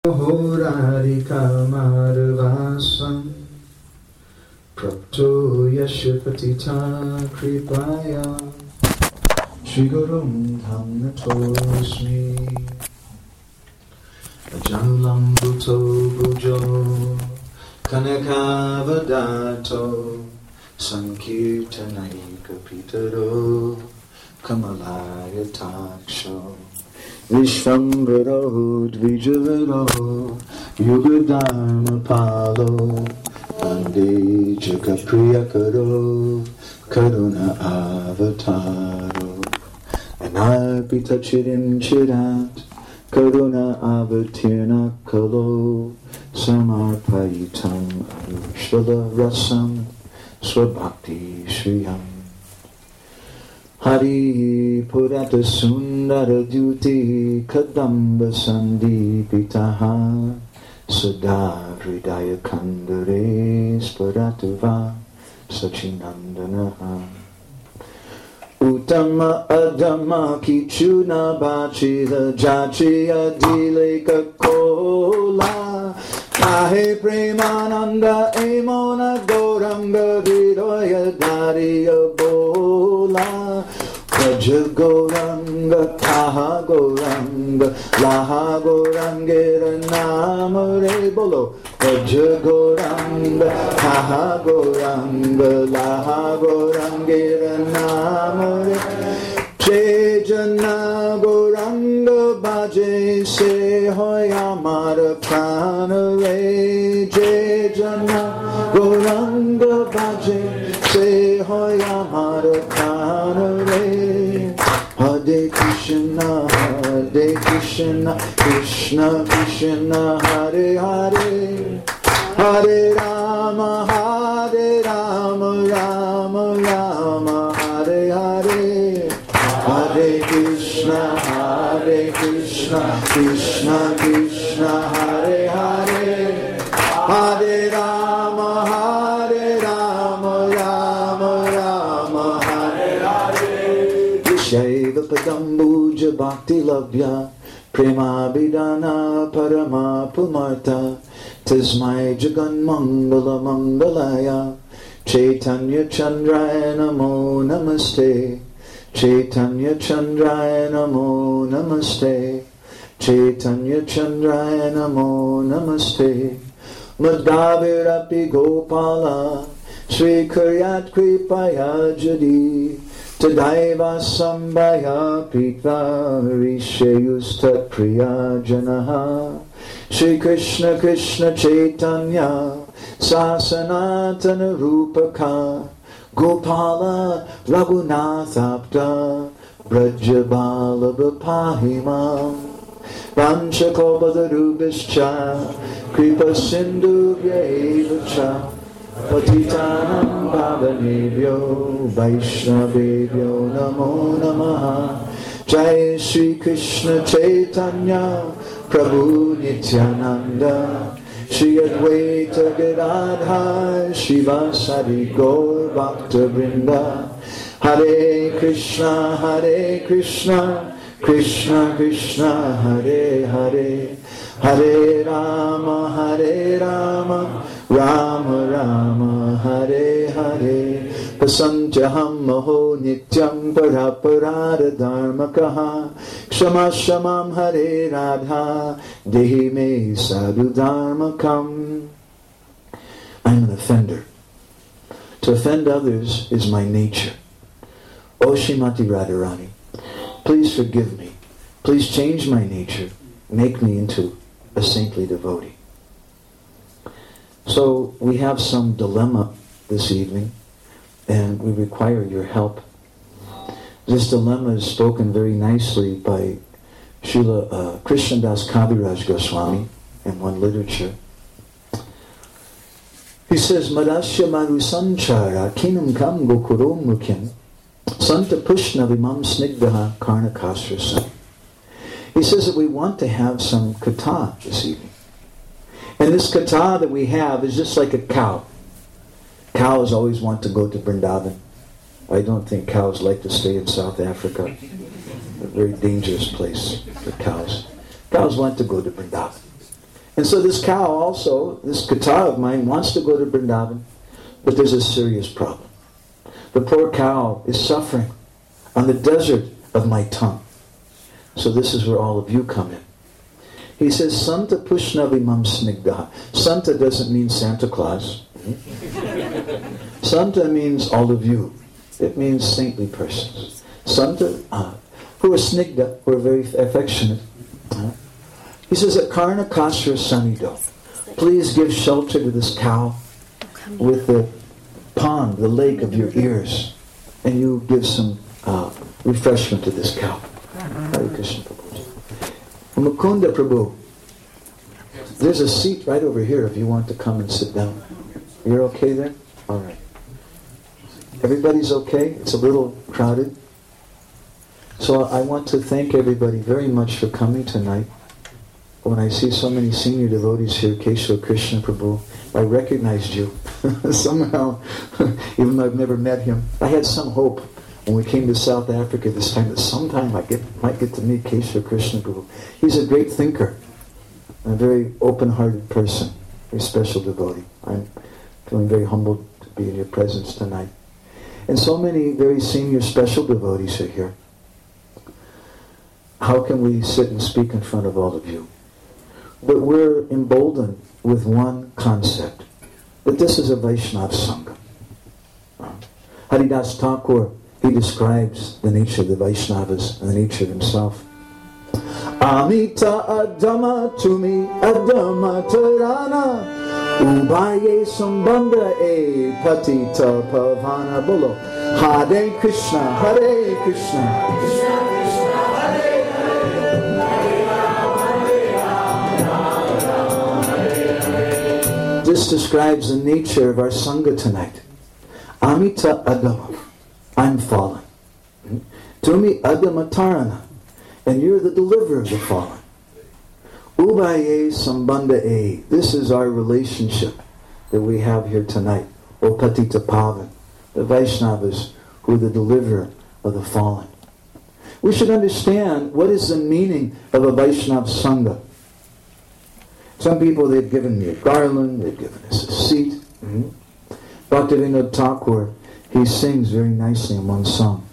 Horadikamarvasam Prapto Yashapatita Kripaya Shri Gurum Dhammatosmi Ajanulam Bhuto Bhujo Kanakavadato Sankirtanaika Pitaro Kamalaya Taksho Vishvambaro Dvijavaro Yugadharma Palo Vande Jagapriyakaro Karuna Avataro Anarpita Chirim Chirat Karuna Avatirna Kalo Samarpayitam Anushvala Rasam Swabhakti Shriyam Hari Purata Sundara Duti Kadamba Sandipitaha Sada Hridaya Kandare Sparatava Sachinandanaha Uttama Adama Kichuna Bachila Jachia Dileka Kola Kahe Premananda Emona Goranga Vidoya Dariya Bola Raja Goranga Taha Goranga Laha Gorangera Namare Bolo Raja Goranga Taha Goranga Laha Gorangera Namare Jana Goranga Baje Se Hoyamara Prana Re Jana Goranga Baje Se Hoyamara Prana Re Hare Krishna Krishna Krishna Hare Hare Hare Rama Rama Rama Hare Hare Hare Krishna Krishna Krishna Hare Hare Hare Rama Rama Rama Hare Hare Vishaiva Padambuja Bhakti Labhya Prema Bidana Parama Pumarta Tismai Jagan Mangala Mangalaya Chaitanya Chandraya Namo Namaste Chaitanya Chandraya Namo Namaste Chaitanya Chandraya Namo Namaste Madhavirapi Gopala Sri Kuryat Kripaya Jadi Tadaiva Sambhaya Pitva Rishayus Tat Priya Janaha Shri Krishna Krishna Chaitanya Sasanatana Rupaka Gopala Raghunathabda Brajabala Bapahimam Vanchakopadarubhischa Kripa Sindhu Vyevacha Patitanam Bhavanebhyo Vaishnavebhyo Namo Namaha Jai Shri Krishna Chaitanya Prabhu Nityananda Shri Advaita Gadadhar Shivasari Gaur Bhakta Vrinda Hare Krishna Krishna Krishna Hare Hare Hare Rama Rama Rama Hare Hare Pasantyaham Maho Nityam Paraparada Dharmakaha Kshama Shamam Hare Radha Dehi Me Sadhu Dharmakam. I'm an offender. To offend others is my nature. O Shrimati Radharani, please forgive me. Please change my nature. Make me into a saintly devotee. So we have some dilemma this evening, and we require your help. This dilemma is spoken very nicely by Srila Krishnadas Kaviraj Goswami in one literature. He says, Madasya Maru Sanchara Kinam Kam Gokurom Mukhyan Santa Pushna Vimam Snigdaha Karnakasrasa. He says that we want to have some katha this evening. And this katha that we have is just like a cow. Cows always want to go to Vrindavan. I don't think cows like to stay in South Africa. A very dangerous place for cows. Cows want to go to Vrindavan. And so this cow also, this kata of mine, wants to go to Vrindavan, but there's a serious problem. The poor cow is suffering on the desert of my tongue. So this is where all of you come in. He says, Santa Pushnavimam Snigdha. Santa doesn't mean Santa Claus. Santa means all of you. It means saintly persons. Santa, who are Snigdha, who are very affectionate. He says, Karna Kasra Sanido. Please give shelter to this cow with the pond, the lake of your ears. And you give some refreshment to this cow. Hare Krishna Prabhuji. Mukunda Prabhu, there's a seat right over here if you want to come and sit down. You're okay there? All right. Everybody's okay? It's a little crowded. So I want to thank everybody very much for coming tonight. When I see so many senior devotees here, Keshav Krishna Prabhu, I recognized you. Somehow, even though I've never met him, I had some hope when we came to South Africa this time that sometime I might get to meet Keshav Krishna Prabhu. He's a great thinker, a very open-hearted person, very special devotee. I'm feeling very humbled to be in your presence tonight. And so many very senior special devotees are here. How can we sit and speak in front of all of you? But we're emboldened with one concept, that this is a Vaishnava Sangha. Haridas Thakur, he describes the nature of the Vaishnavas and the nature of himself. Amita Adama Tumi Adama Tarana Ubaye Sambandha E Patita Pavana Bolo Hare Krishna Hare Krishna This describes the nature of our Sangha tonight. Amita Adama, I'm fallen. Tumi Adama Tarana, and you're the deliverer of the fallen. Ubaye Sambandha E, this is our relationship that we have here tonight. O Patita Pavan, the Vaishnavas who are the deliverer of the fallen. We should understand what is the meaning of a Vaishnava Sangha. Some people, they've given me a garland, they've given us a seat. Bhaktivinoda Thakur, he sings very nicely in one song.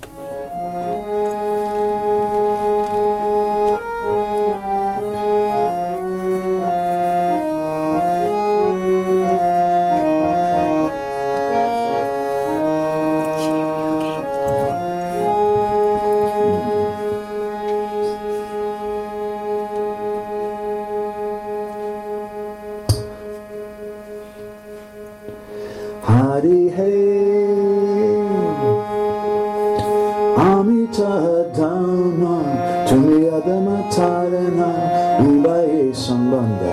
Hari Hey Amita Dhamma Tumi Adama Tarana Ubaye Sambandha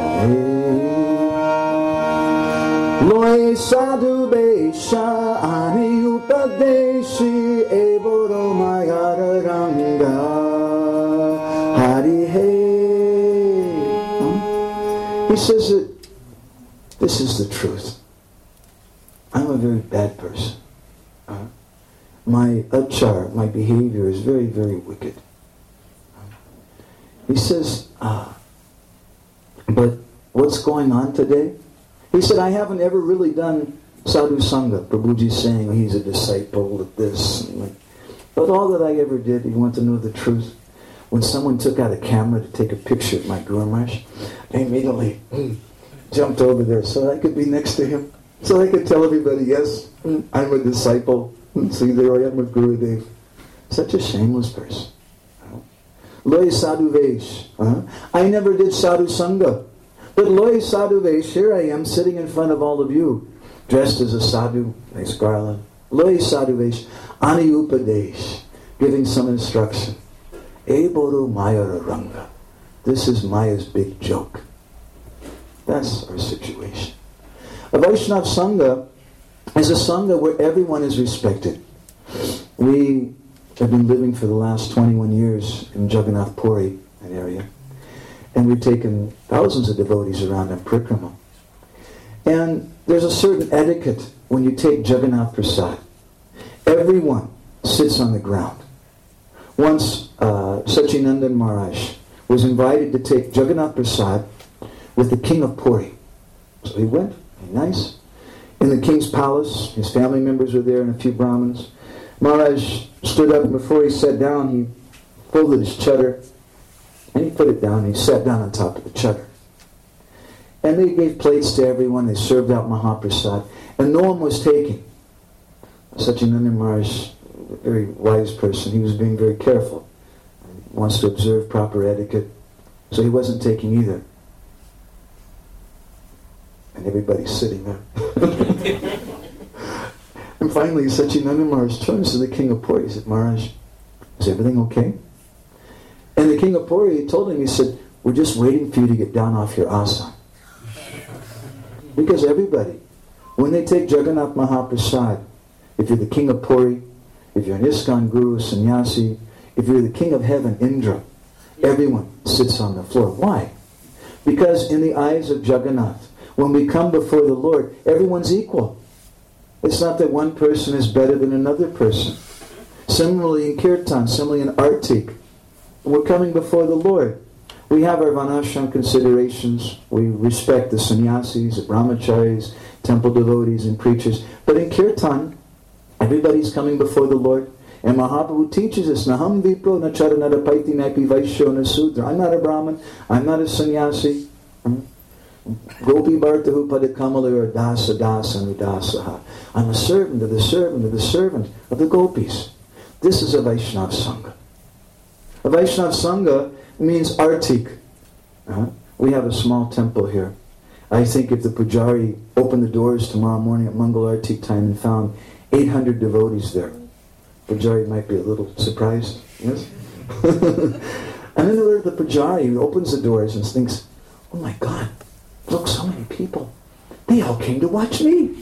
Loi Sadhu Besha Ani Upadeshi Eboro Mayara Ranga Hari Hey. He says that this is the truth. I'm a very bad person. My achar, my behavior is very, very wicked. He says, but what's going on today? He said, I haven't ever really done sadhu sangha. Prabhuji's saying he's a disciple of this. But all that I ever did, you want to know the truth? When someone took out a camera to take a picture of my Guru Maharaj, I immediately jumped over there so I could be next to him. So I could tell everybody, yes, I'm a disciple. See, there I am with Gurudev. Such a shameless person. Loy sadhu vesh. I never did sadhu sangha. But loy sadhu vesh, here I am sitting in front of all of you, dressed as a sadhu, nice garland. Loy sadhu vesh, ani upadesh, giving some instruction. Eboru Maya Ranga. This is Maya's big joke. That's our situation. A Vaishnava Sangha is a Sangha where everyone is respected. We have been living for the last 21 years in Jagannath Puri, an area. And we've taken thousands of devotees around in Parikrama. And there's a certain etiquette when you take Jagannath Prasad. Everyone sits on the ground. Once Sachinandan Maharaj was invited to take Jagannath Prasad with the king of Puri. So he went, nice. In the king's palace, his family members were there and a few Brahmins. Maharaj stood up, and before he sat down, he folded his chadar, and he put it down, and he sat down on top of the chadar. And they gave plates to everyone, they served out Mahaprasad, and no one was taking. Satyananda Maharaj, a very wise person, he was being very careful. He wants to observe proper etiquette, so he wasn't taking either. And everybody's sitting there. And finally, Satyananda Maharaj turns to the king of Puri. He said, Maharaj, is everything okay? And the king of Puri told him, he said, we're just waiting for you to get down off your asana. Because everybody, when they take Jagannath Mahaprasad, if you're the king of Puri, if you're an ISKCON guru, sannyasi, if you're the king of heaven, Indra, everyone sits on the floor. Why? Because in the eyes of Jagannath, when we come before the Lord, everyone's equal. It's not that one person is better than another person. Similarly in Kirtan, similarly in Artik, we're coming before the Lord. We have our Varnashram considerations. We respect the sannyasis, the brahmacharis, temple devotees, and preachers. But in Kirtan, everybody's coming before the Lord. And Mahaprabhu teaches us, Naham Vipro Nacharanara Paiti Napi Vaishyo Nasudra. I'm not a Brahmin. I'm not a sannyasi. Gopi Bhartahu Padakamalaya or Dasa Dasa Nudasaha. I'm a servant of the servant of the servant of the gopis. This is a Vaishnava Sangha. A Vaishnava Sangha means Artik. We have a small temple here. I think if the Pujari opened the doors tomorrow morning at Mangal Artik time and found 800 devotees there, Pujari might be a little surprised. Yes? And then the Pujari opens the doors and thinks, oh my God, look, so many people. They all came to watch me.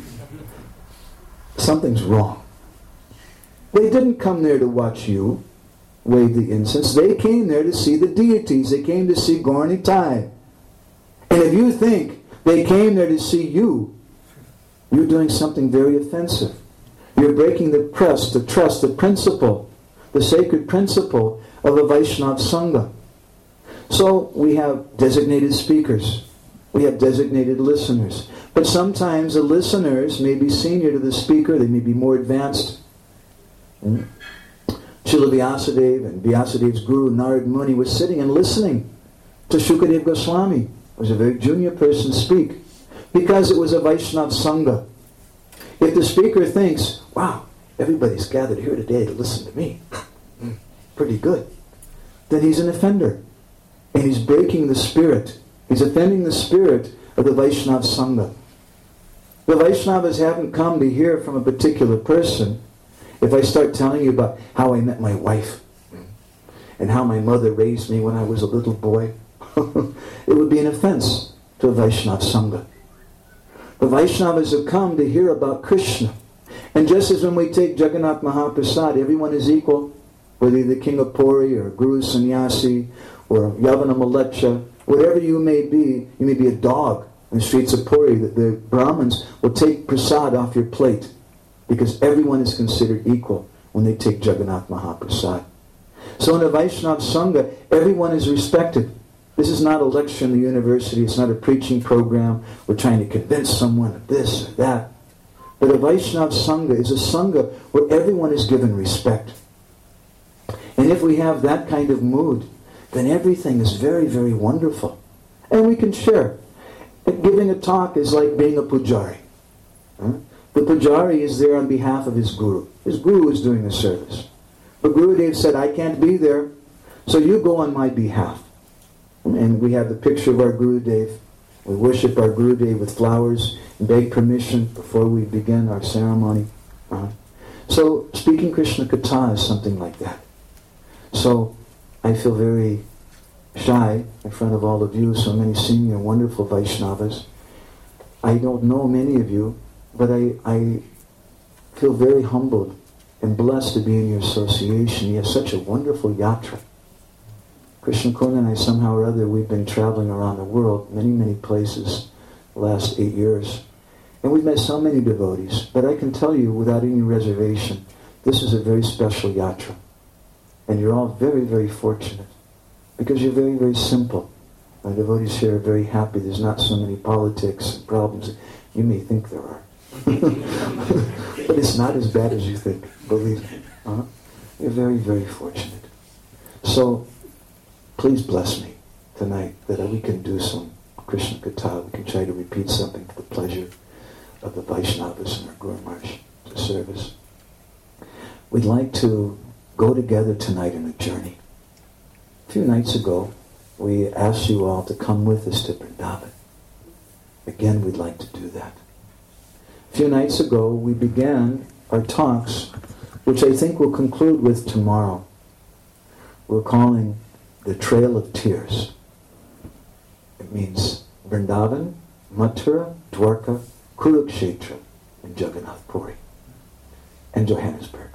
Something's wrong. They didn't come there to watch you wave the incense. They came there to see the deities. They came to see Gaura Nitai. And if you think they came there to see you, you're doing something very offensive. You're breaking the trust, the principle, the sacred principle of a Vaishnava Sangha. So we have designated speakers. We have designated listeners. But sometimes the listeners may be senior to the speaker. They may be more advanced. Srila Vyasadeva and Vyasadev's guru, Narad Muni, was sitting and listening to Shukadev Goswami. It was a very junior person speak. Because it was a Vaishnava Sangha. If the speaker thinks, wow, everybody's gathered here today to listen to me, pretty good, then he's an offender. And he's breaking the spirit. He's offending the spirit of the Vaishnava Sangha. The Vaishnavas haven't come to hear from a particular person. If I start telling you about how I met my wife and how my mother raised me when I was a little boy, it would be an offense to a Vaishnava Sangha. The Vaishnavas have come to hear about Krishna. And just as when we take Jagannath Mahaprasad, everyone is equal, whether you're the king of Puri or Guru Sannyasi or Yavana Malecha, whatever you may be a dog in the streets of Puri. The Brahmins will take prasad off your plate because everyone is considered equal when they take Jagannath Mahaprasad. So in a Vaishnava Sangha, everyone is respected. This is not a lecture in the university. It's not a preaching program. We're trying to convince someone of this or that. But a Vaishnava Sangha is a Sangha where everyone is given respect. And if we have that kind of mood, then everything is very, very wonderful. And we can share. And giving a talk is like being a pujari. The pujari is there on behalf of his guru. His guru is doing the service. But Gurudev said, I can't be there, so you go on my behalf. And we have the picture of our Gurudev. We worship our Gurudev with flowers and beg permission before we begin our ceremony. So speaking Krishna Katha is something like that. So I feel very shy in front of all of you, so many senior, wonderful Vaishnavas. I don't know many of you, but I feel very humbled and blessed to be in your association. You have such a wonderful yatra. Krishna Kunda and I, somehow or other, we've been traveling around the world, many, many places, the last 8 years. And we've met so many devotees. But I can tell you, without any reservation, this is a very special yatra. And you're all very, very fortunate. Because you're very, very simple. Our devotees here are very happy. There's not so many politics and problems. You may think there are. But it's not as bad as you think, believe me. You're very, very fortunate. So, please bless me tonight that we can do some Krishna Katha. We can try to repeat something for the pleasure of the Vaishnavas and our Guru Maharaj service. We'd like to go together tonight in a journey. A few nights ago, we asked you all to come with us to Vrindavan. Again, we'd like to do that. A few nights ago, we began our talks, which I think we'll conclude with tomorrow. We're calling the Trail of Tears. It means Vrindavan, Mathura, Dwarka, Kurukshetra, and Jagannath Puri, and Johannesburg.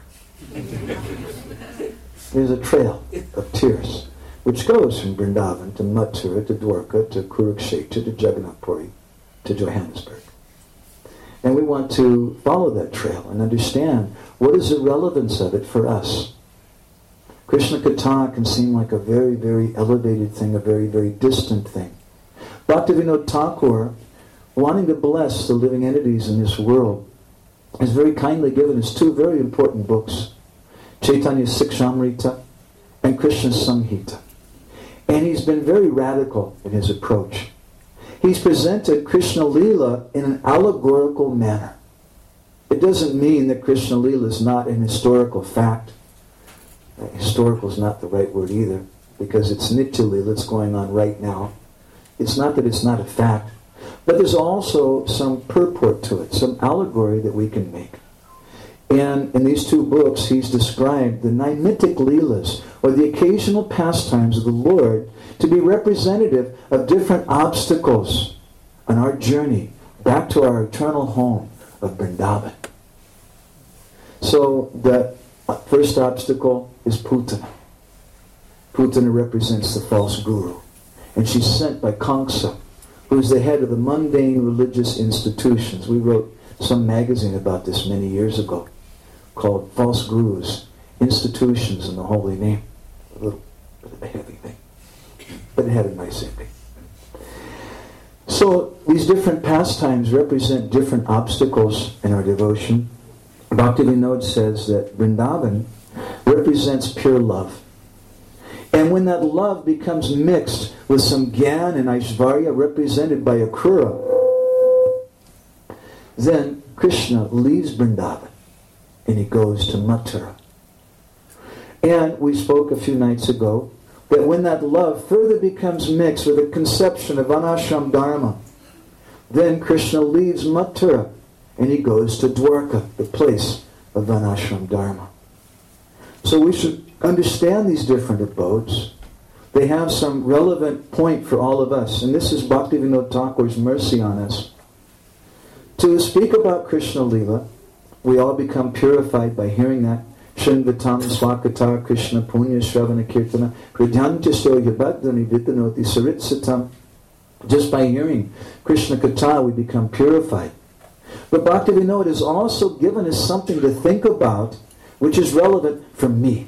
There's a trail of tears which goes from Vrindavan to Mathura to Dwarka to Kurukshetra to Jagannath Puri to Johannesburg. And we want to follow that trail and understand what is the relevance of it for us. Krishna Katha can seem like a very, very elevated thing, a very, very distant thing. Bhaktivinoda Thakur, wanting to bless the living entities in this world, has very kindly given us two very important books, Chaitanya Sikshamrita and Krishna Samhita. And he's been very radical in his approach. He's presented Krishna Lila in an allegorical manner. It doesn't mean that Krishna Lila is not an historical fact. Historical is not the right word either, because it's Nitya Lila, it's going on right now. It's not that it's not a fact, but there's also some purport to it, some allegory that we can make. And in these two books, he's described the Naimitic Leelas, or the occasional pastimes of the Lord, to be representative of different obstacles on our journey back to our eternal home of Vrindavan. So the first obstacle is Putana. Putana represents the false guru. And she's sent by Kamsa, who is the head of the mundane religious institutions. We wrote some magazine about this many years ago, called False Gurus, Institutions in the Holy Name. A little bit of a heavy thing, but it had a nice ending. So these different pastimes represent different obstacles in our devotion. Bhaktivinoda says that Vrindavan represents pure love. And when that love becomes mixed with some Gyan and Aishvarya represented by Akrura, then Krishna leaves Vrindavan and he goes to Mathura. And we spoke a few nights ago that when that love further becomes mixed with a conception of Varnashram Dharma, then Krishna leaves Mathura and he goes to Dwarka, the place of Varnashram Dharma. So we should understand these different abodes. They have some relevant point for all of us. And this is Bhaktivinoda Thakur's mercy on us. To speak about Krishna Lila, we all become purified by hearing that. Shinvatam Swakata Krishna Punya Shravana Kirtana Hridyantasya Yabhadani Vitanoti Saritsatam. Just by hearing Krishna Katha, we become purified. But Bhaktivinoda has also given us something to think about, which is relevant for me.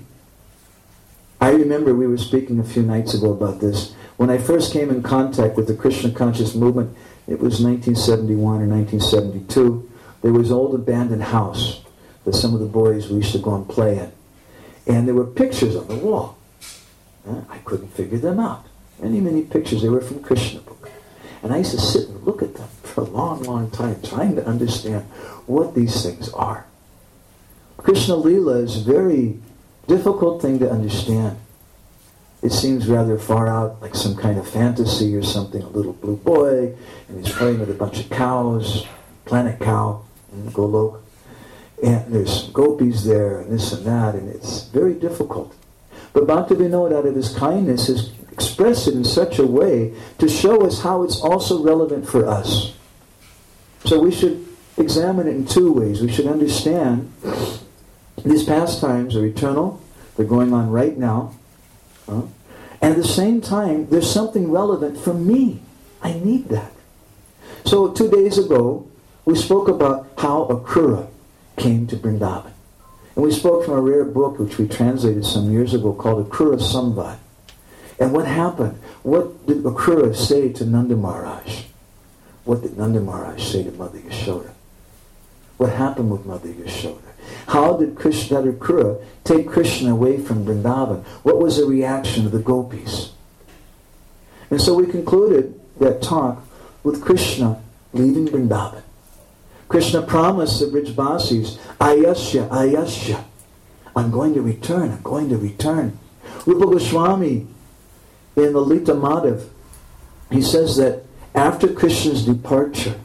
I remember we were speaking a few nights ago about this. When I first came in contact with the Krishna Conscious Movement, it was 1971 or 1972, there was an old abandoned house that some of the boys we used to go and play in. And there were pictures on the wall. I couldn't figure them out. Many pictures. They were from Krishna book. And I used to sit and look at them for a long time, trying to understand what these things are. Krishna Lila is a very difficult thing to understand. It seems rather far out, like some kind of fantasy or something. A little blue boy, and he's playing with a bunch of cows, planet cow, in Golok. And there's gopis there, and this and that, and it's very difficult. But Bhaktivinoda, out of his kindness, has expressed it in such a way to show us how it's also relevant for us. So we should examine it in two ways. We should understand these pastimes are eternal. They're going on right now. And at the same time, there's something relevant for me. I need that. So 2 days ago, we spoke about how Akrura came to Vrindavan. And we spoke from a rare book which we translated some years ago called Akrura Samvad. And what happened? What did Akrura say to Nanda Maharaj? What did Nanda Maharaj say to Mother Yashoda? What happened with Mother Yashoda? How did Akrura take Krishna away from Vrindavan? What was the reaction of the gopis? And so we concluded that talk with Krishna leaving Vrindavan. Krishna promised the Brijbasis, Ayasya, Ayasya. I'm going to return, I'm going to return. Rupa Goswami in Lalita Madhav, he says that after Krishna's departure,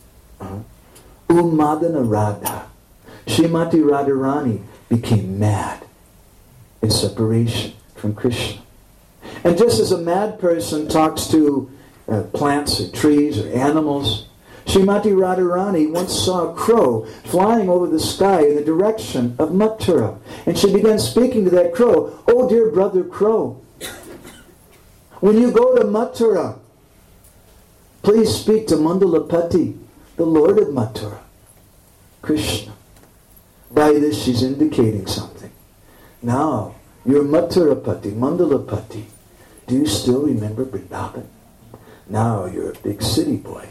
Madana Radha, Srimati Radharani became mad in separation from Krishna. And just as a mad person talks to plants or trees or animals, Srimati Radharani once saw a crow flying over the sky in the direction of Mathura. And she began speaking to that crow, "Oh dear brother crow, when you go to Mathura, please speak to Mandalapati, the Lord of Mathura, Krishna." By this she's indicating something. Now, you're Mathurapati, Mandalapati. Do you still remember Vrindavan? Now you're a big city boy.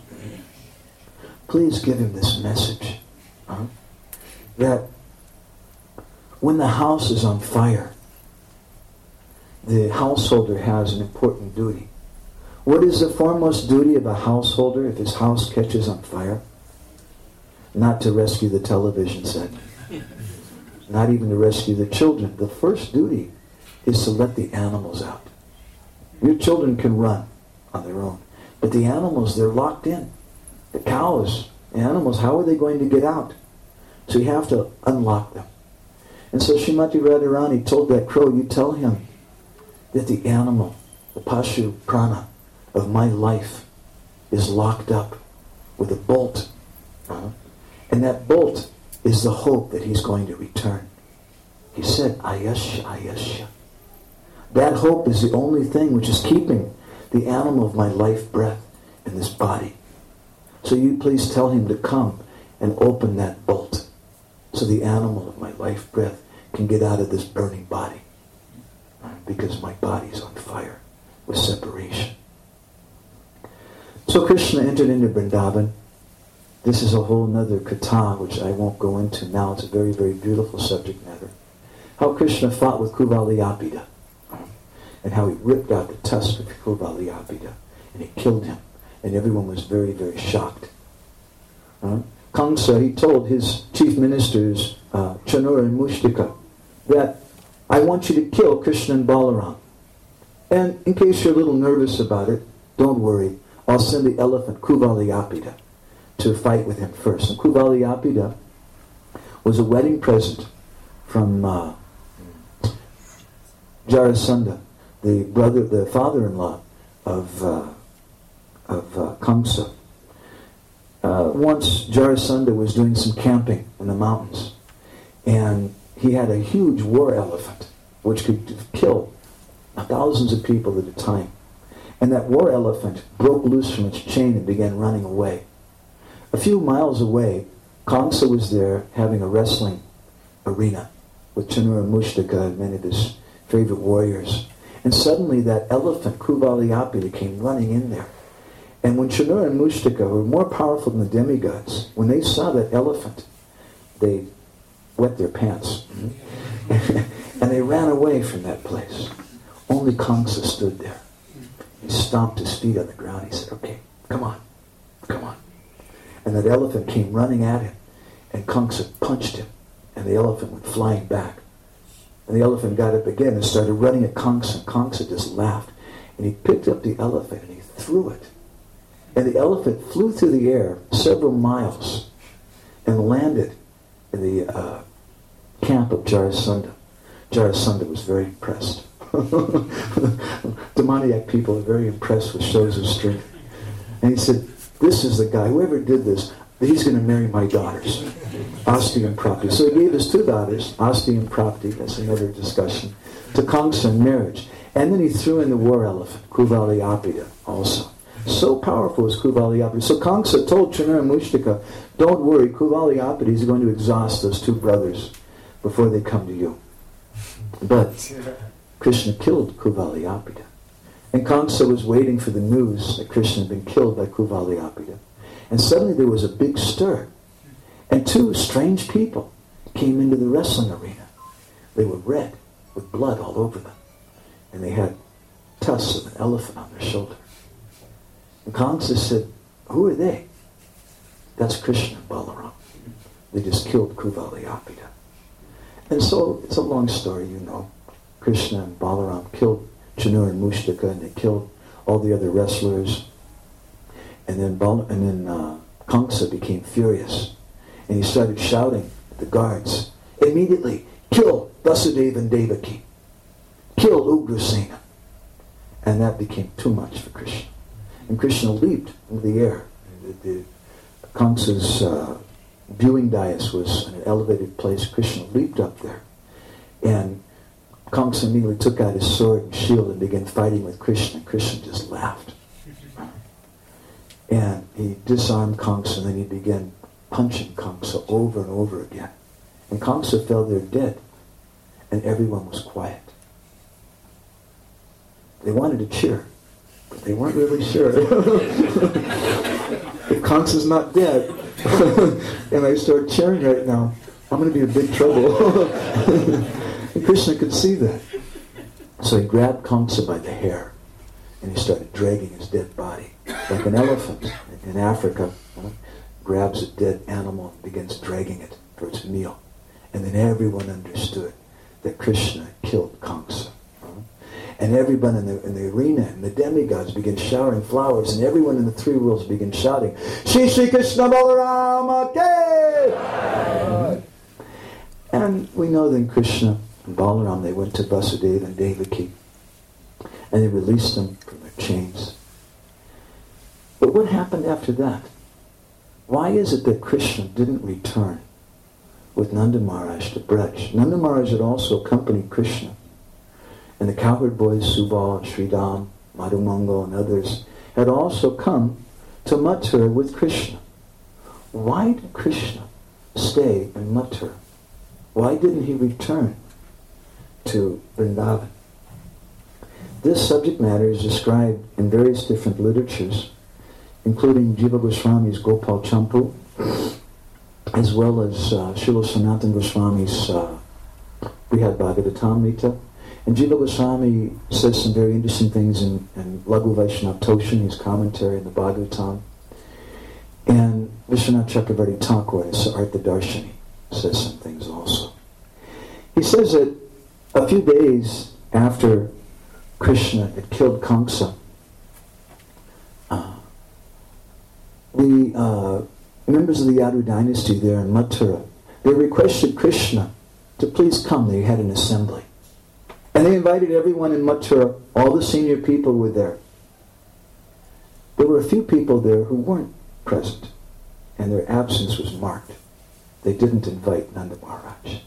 Please give him this message. That when the house is on fire, the householder has an important duty. What is the foremost duty of a householder if his house catches on fire? Not to rescue the television set. Not even to rescue the children. The first duty is to let the animals out. Your children can run on their own. But the animals, they're locked in. The cows, the animals, how are they going to get out? So you have to unlock them. And so Srimati Radharani told that crow, you tell him that the animal, the Pashu Prana of my life is locked up with a bolt. And that bolt is the hope that he's going to return. He said, Ayasya, Ayasya. That hope is the only thing which is keeping the animal of my life breath in this body. So you please tell him to come and open that bolt so the animal of my life breath can get out of this burning body. Because my body is on fire with separation. So Krishna entered into Vrindavan. This is a whole nother katha which I won't go into now. It's a very, very beautiful subject matter. How Krishna fought with Kuvaliyapida. And how he ripped out the tusk of Kuvaliyapida. And he killed him. And everyone was very, very shocked. Kamsa, he told his chief ministers, Chanura and Mushtika, that I want you to kill Krishna and Balaram. And in case you're a little nervous about it, don't worry. I'll send the elephant Kuvaliyapida to fight with him first. And Kuvaliyapida was a wedding present from Jarasandha, the father-in-law of Kamsa. Once Jarasandha was doing some camping in the mountains, and he had a huge war elephant which could kill thousands of people at a time. And that war elephant broke loose from its chain and began running away. A few miles away, Kamsa was there having a wrestling arena with Chanura and Mushtika and many of his favorite warriors. And suddenly that elephant, Kuvaliyapida, came running in there. And when Chanura and Mushtika were more powerful than the demigods, when they saw that elephant, they wet their pants. And they ran away from that place. Only Kamsa stood there. He stomped his feet on the ground. He said, okay, come on, come on. And that elephant came running at him. And Kamsa punched him. And the elephant went flying back. And the elephant got up again and started running at Kamsa. And Kamsa just laughed. And he picked up the elephant and he threw it. And the elephant flew through the air several miles and landed in the camp of Jarasandha. Jarasandha was very impressed. Demoniac people are very impressed with shows of strength. And he said, this is the guy, whoever did this, he's going to marry my daughters, Asti and Prapti. So he gave his two daughters, Asti and Prapti, that's another discussion, to Kamsa in marriage. And then he threw in the war elephant, Kuvaliyapida, also. So powerful was Kuvaliyapida. So Kamsa told Chanura and Mushtika, don't worry, Kuvaliyapida is going to exhaust those two brothers before they come to you. But Krishna killed Kuvalayapida. And Kamsa was waiting for the news that Krishna had been killed by Kuvalayapida. And suddenly there was a big stir. And two strange people came into the wrestling arena. They were red, with blood all over them. And they had tusks of an elephant on their shoulder. And Kamsa said, "Who are they?" "That's Krishna and Balaram. They just killed Kuvalayapida." And so, it's a long story, you know. Krishna and Balaram killed Chanur and Mushtaka, and they killed all the other wrestlers. And then Kamsa became furious. And he started shouting at the guards, "Immediately, kill Vasudeva and Devaki. Kill Ugrasena." And that became too much for Krishna. And Krishna leaped into the air. Kamsa's viewing dais was in an elevated place. Krishna leaped up there. And Kamsa immediately took out his sword and shield and began fighting with Krishna. Krishna just laughed. And he disarmed Kamsa, and then he began punching Kamsa over and over again. And Kamsa fell there dead. And everyone was quiet. They wanted to cheer, but they weren't really sure. If Kamsa's not dead, and I start cheering right now, I'm going to be in big trouble. And Krishna could see that. So he grabbed Kamsa by the hair, and he started dragging his dead body, like an elephant in Africa grabs a dead animal and begins dragging it for its meal. And then everyone understood that Krishna killed Kamsa. And everyone in the arena and the demigods began showering flowers, and everyone in the three worlds began shouting, "Shri Shri Krishna Balarama Ke!" And we know then Krishna and Balaram, they went to Vasudeva and Devaki, and they released them from their chains. But what happened after that? Why is it that Krishna didn't return with Nanda Maharaj to Braj? Nanda Maharaj had also accompanied Krishna. And the cowherd boys, Subal, Sridham, Madhumangal, and others, had also come to Mathura with Krishna. Why did Krishna stay in Mathura? Why didn't he return to Vrindavan? This subject matter is described in various different literatures, including Jiva Goswami's Gopal Champu, as well as Srila Sanatana Goswami's Brihad Bhagavatamrita. And Jiva Goswami says some very interesting things in Laghu Vaishnav Toshan, his commentary in the Bhagavatam. And Vishwanath Chakravarti Thakur in Sartha Darshani says some things also. He says that a few days after Krishna had killed Kamsa, the members of the Yadu dynasty there in Mathura, they requested Krishna to please come. They had an assembly. And they invited everyone in Mathura. All the senior people were there. There were a few people there who weren't present, and their absence was marked. They didn't invite Nanda Maharaj.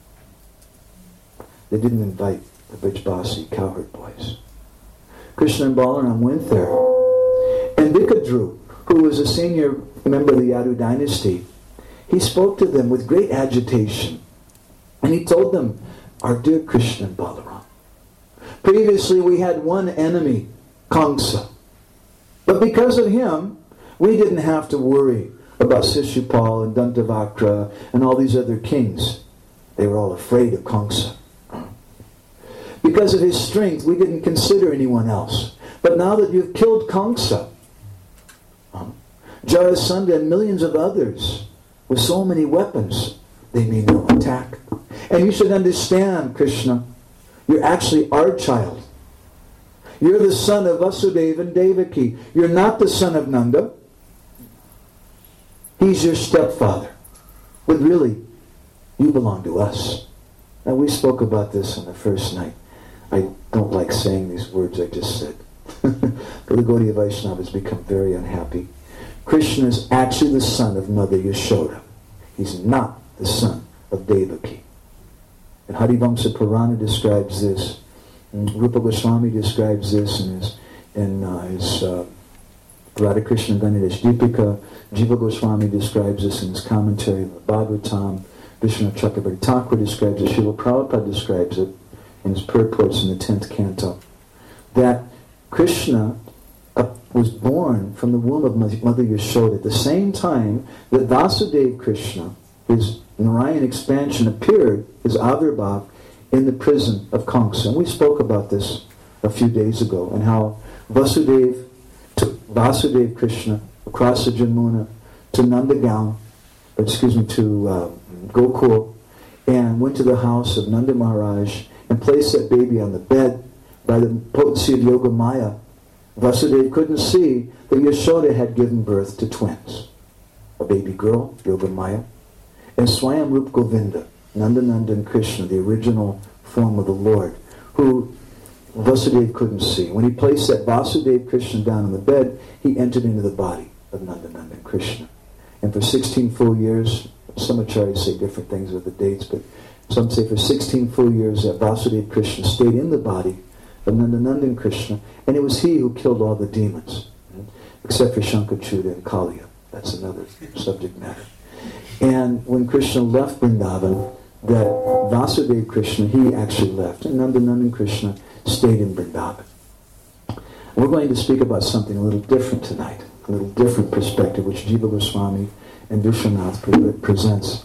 They didn't invite the Vrajbasi cowherd boys. Krishna and Balaram went there. And Vikadru, who was a senior member of the Yadu dynasty, he spoke to them with great agitation. And he told them, "Our dear Krishna and Balaram, previously we had one enemy, Kamsa. But because of him, we didn't have to worry about Shishupal and Dantavakra and all these other kings. They were all afraid of Kamsa. Because of his strength, we didn't consider anyone else. But now that you've killed Kamsa, Jarasandha and millions of others with so many weapons, they may no attack. And you should understand, Krishna, you're actually our child. You're the son of Vasudeva and Devaki. You're not the son of Nanda. He's your stepfather. But really, you belong to us." Now, we spoke about this on the first night. I don't like saying these words I just said. But the Gaudiya Vaishnava has become very unhappy. Krishna is actually the son of Mother Yashoda. He's not the son of Devaki. And Harivamsa Purana describes this. And Rupa Goswami describes this in his Radha Krishna Ganesh Deepika. Jiva Goswami describes this in his commentary of the Bhagavatam. Vishwanath Chakravarti Thakur describes it. Srila Prabhupada describes it. in his purports in the 10th canto, that Krishna was born from the womb of Mother Yashoda at the same time that Vasudeva Krishna, his Narayan expansion, appeared, his Avirbhav, in the prison of Kamsa. And we spoke about this a few days ago, and how Vasudeva took Vasudeva Krishna across the Jamuna to to Gokul, and went to the house of Nanda Maharaj and placed that baby on the bed. By the potency of Yoga Maya, Vasudeva couldn't see that Yashoda had given birth to twins. A baby girl, Yoga Maya, and Swayam Rup Govinda, Nandananda and Krishna, the original form of the Lord, who Vasudeva couldn't see. When he placed that Vasudeva Krishna down on the bed, he entered into the body of Nandananda and Krishna. And for 16 full years, some acharyas say different things with the dates, but some say for 16 full years that Vasudeva Krishna stayed in the body of Nandananda and Krishna, and it was he who killed all the demons, except for Shankachuda and Kaliya. That's another subject matter. And when Krishna left Vrindavan, that Vasudeva Krishna, he actually left, and Nandananda and Krishna stayed in Vrindavan. We're going to speak about something a little different tonight, a little different perspective, which Jiva Goswami and Vishwanath presents.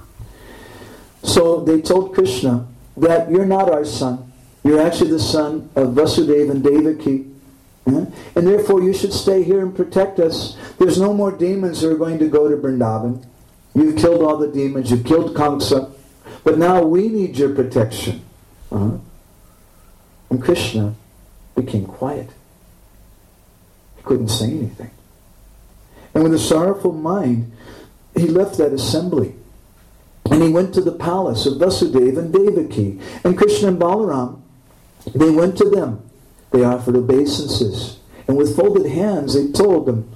So they told Krishna that you're not our son. You're actually the son of Vasudeva and Devaki. And therefore you should stay here and protect us. There's no more demons who are going to go to Vrindavan. You've killed all the demons. You've killed Kamsa. But now we need your protection. And Krishna became quiet. He couldn't say anything. And with a sorrowful mind, he left that assembly. And he went to the palace of Vasudeva and Devaki. And Krishna and Balaram, they went to them. They offered obeisances. And with folded hands, they told them,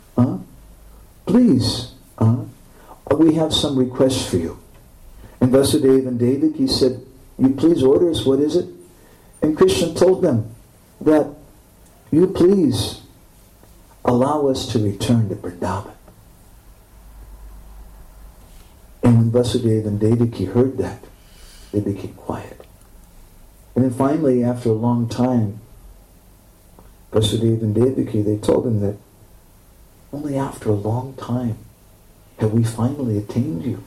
please, we have some requests for you. And Vasudeva and Devaki said, you please order us, what is it? And Krishna told them that you please allow us to return to Vrindavan. And when Vasudeva and Devaki heard that, they became quiet. And then finally, after a long time, Vasudeva and Devaki, they told him that only after a long time have we finally attained you.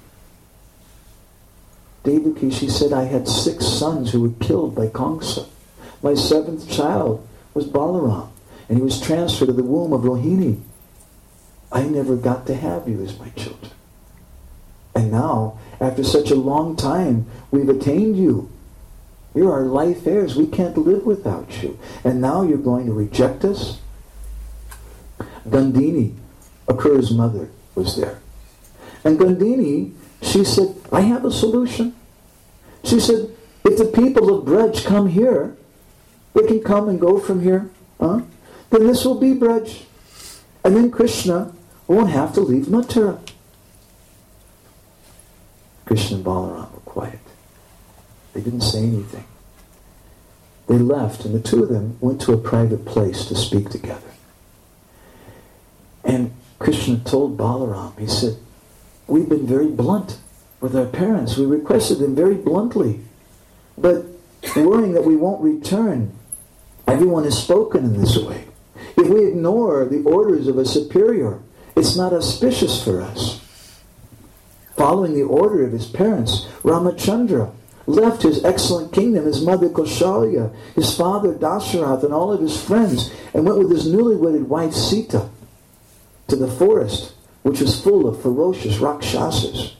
Devaki, she said, I had 6 sons who were killed by Kamsa. My 7th child was Balaram, and he was transferred to the womb of Rohini. I never got to have you as my children. And now, after such a long time, we've attained you. You're our life heirs. We can't live without you. And now you're going to reject us? Gandhini, Akrura's mother, was there. And Gandhini, she said, I have a solution. She said, if the people of Braj come here, they can come and go from here. Then this will be Braj. And then Krishna won't have to leave Mathura. Krishna and Balaram were quiet. They didn't say anything. They left, and the two of them went to a private place to speak together. And Krishna told Balaram, he said, we've been very blunt with our parents. We requested them very bluntly. But worrying that we won't return, everyone has spoken in this way. If we ignore the orders of a superior, it's not auspicious for us. Following the order of his parents, Ramachandra left his excellent kingdom, his mother Kaushalya, his father Dasarath, and all of his friends, and went with his newly wedded wife Sita to the forest, which was full of ferocious Rakshasas.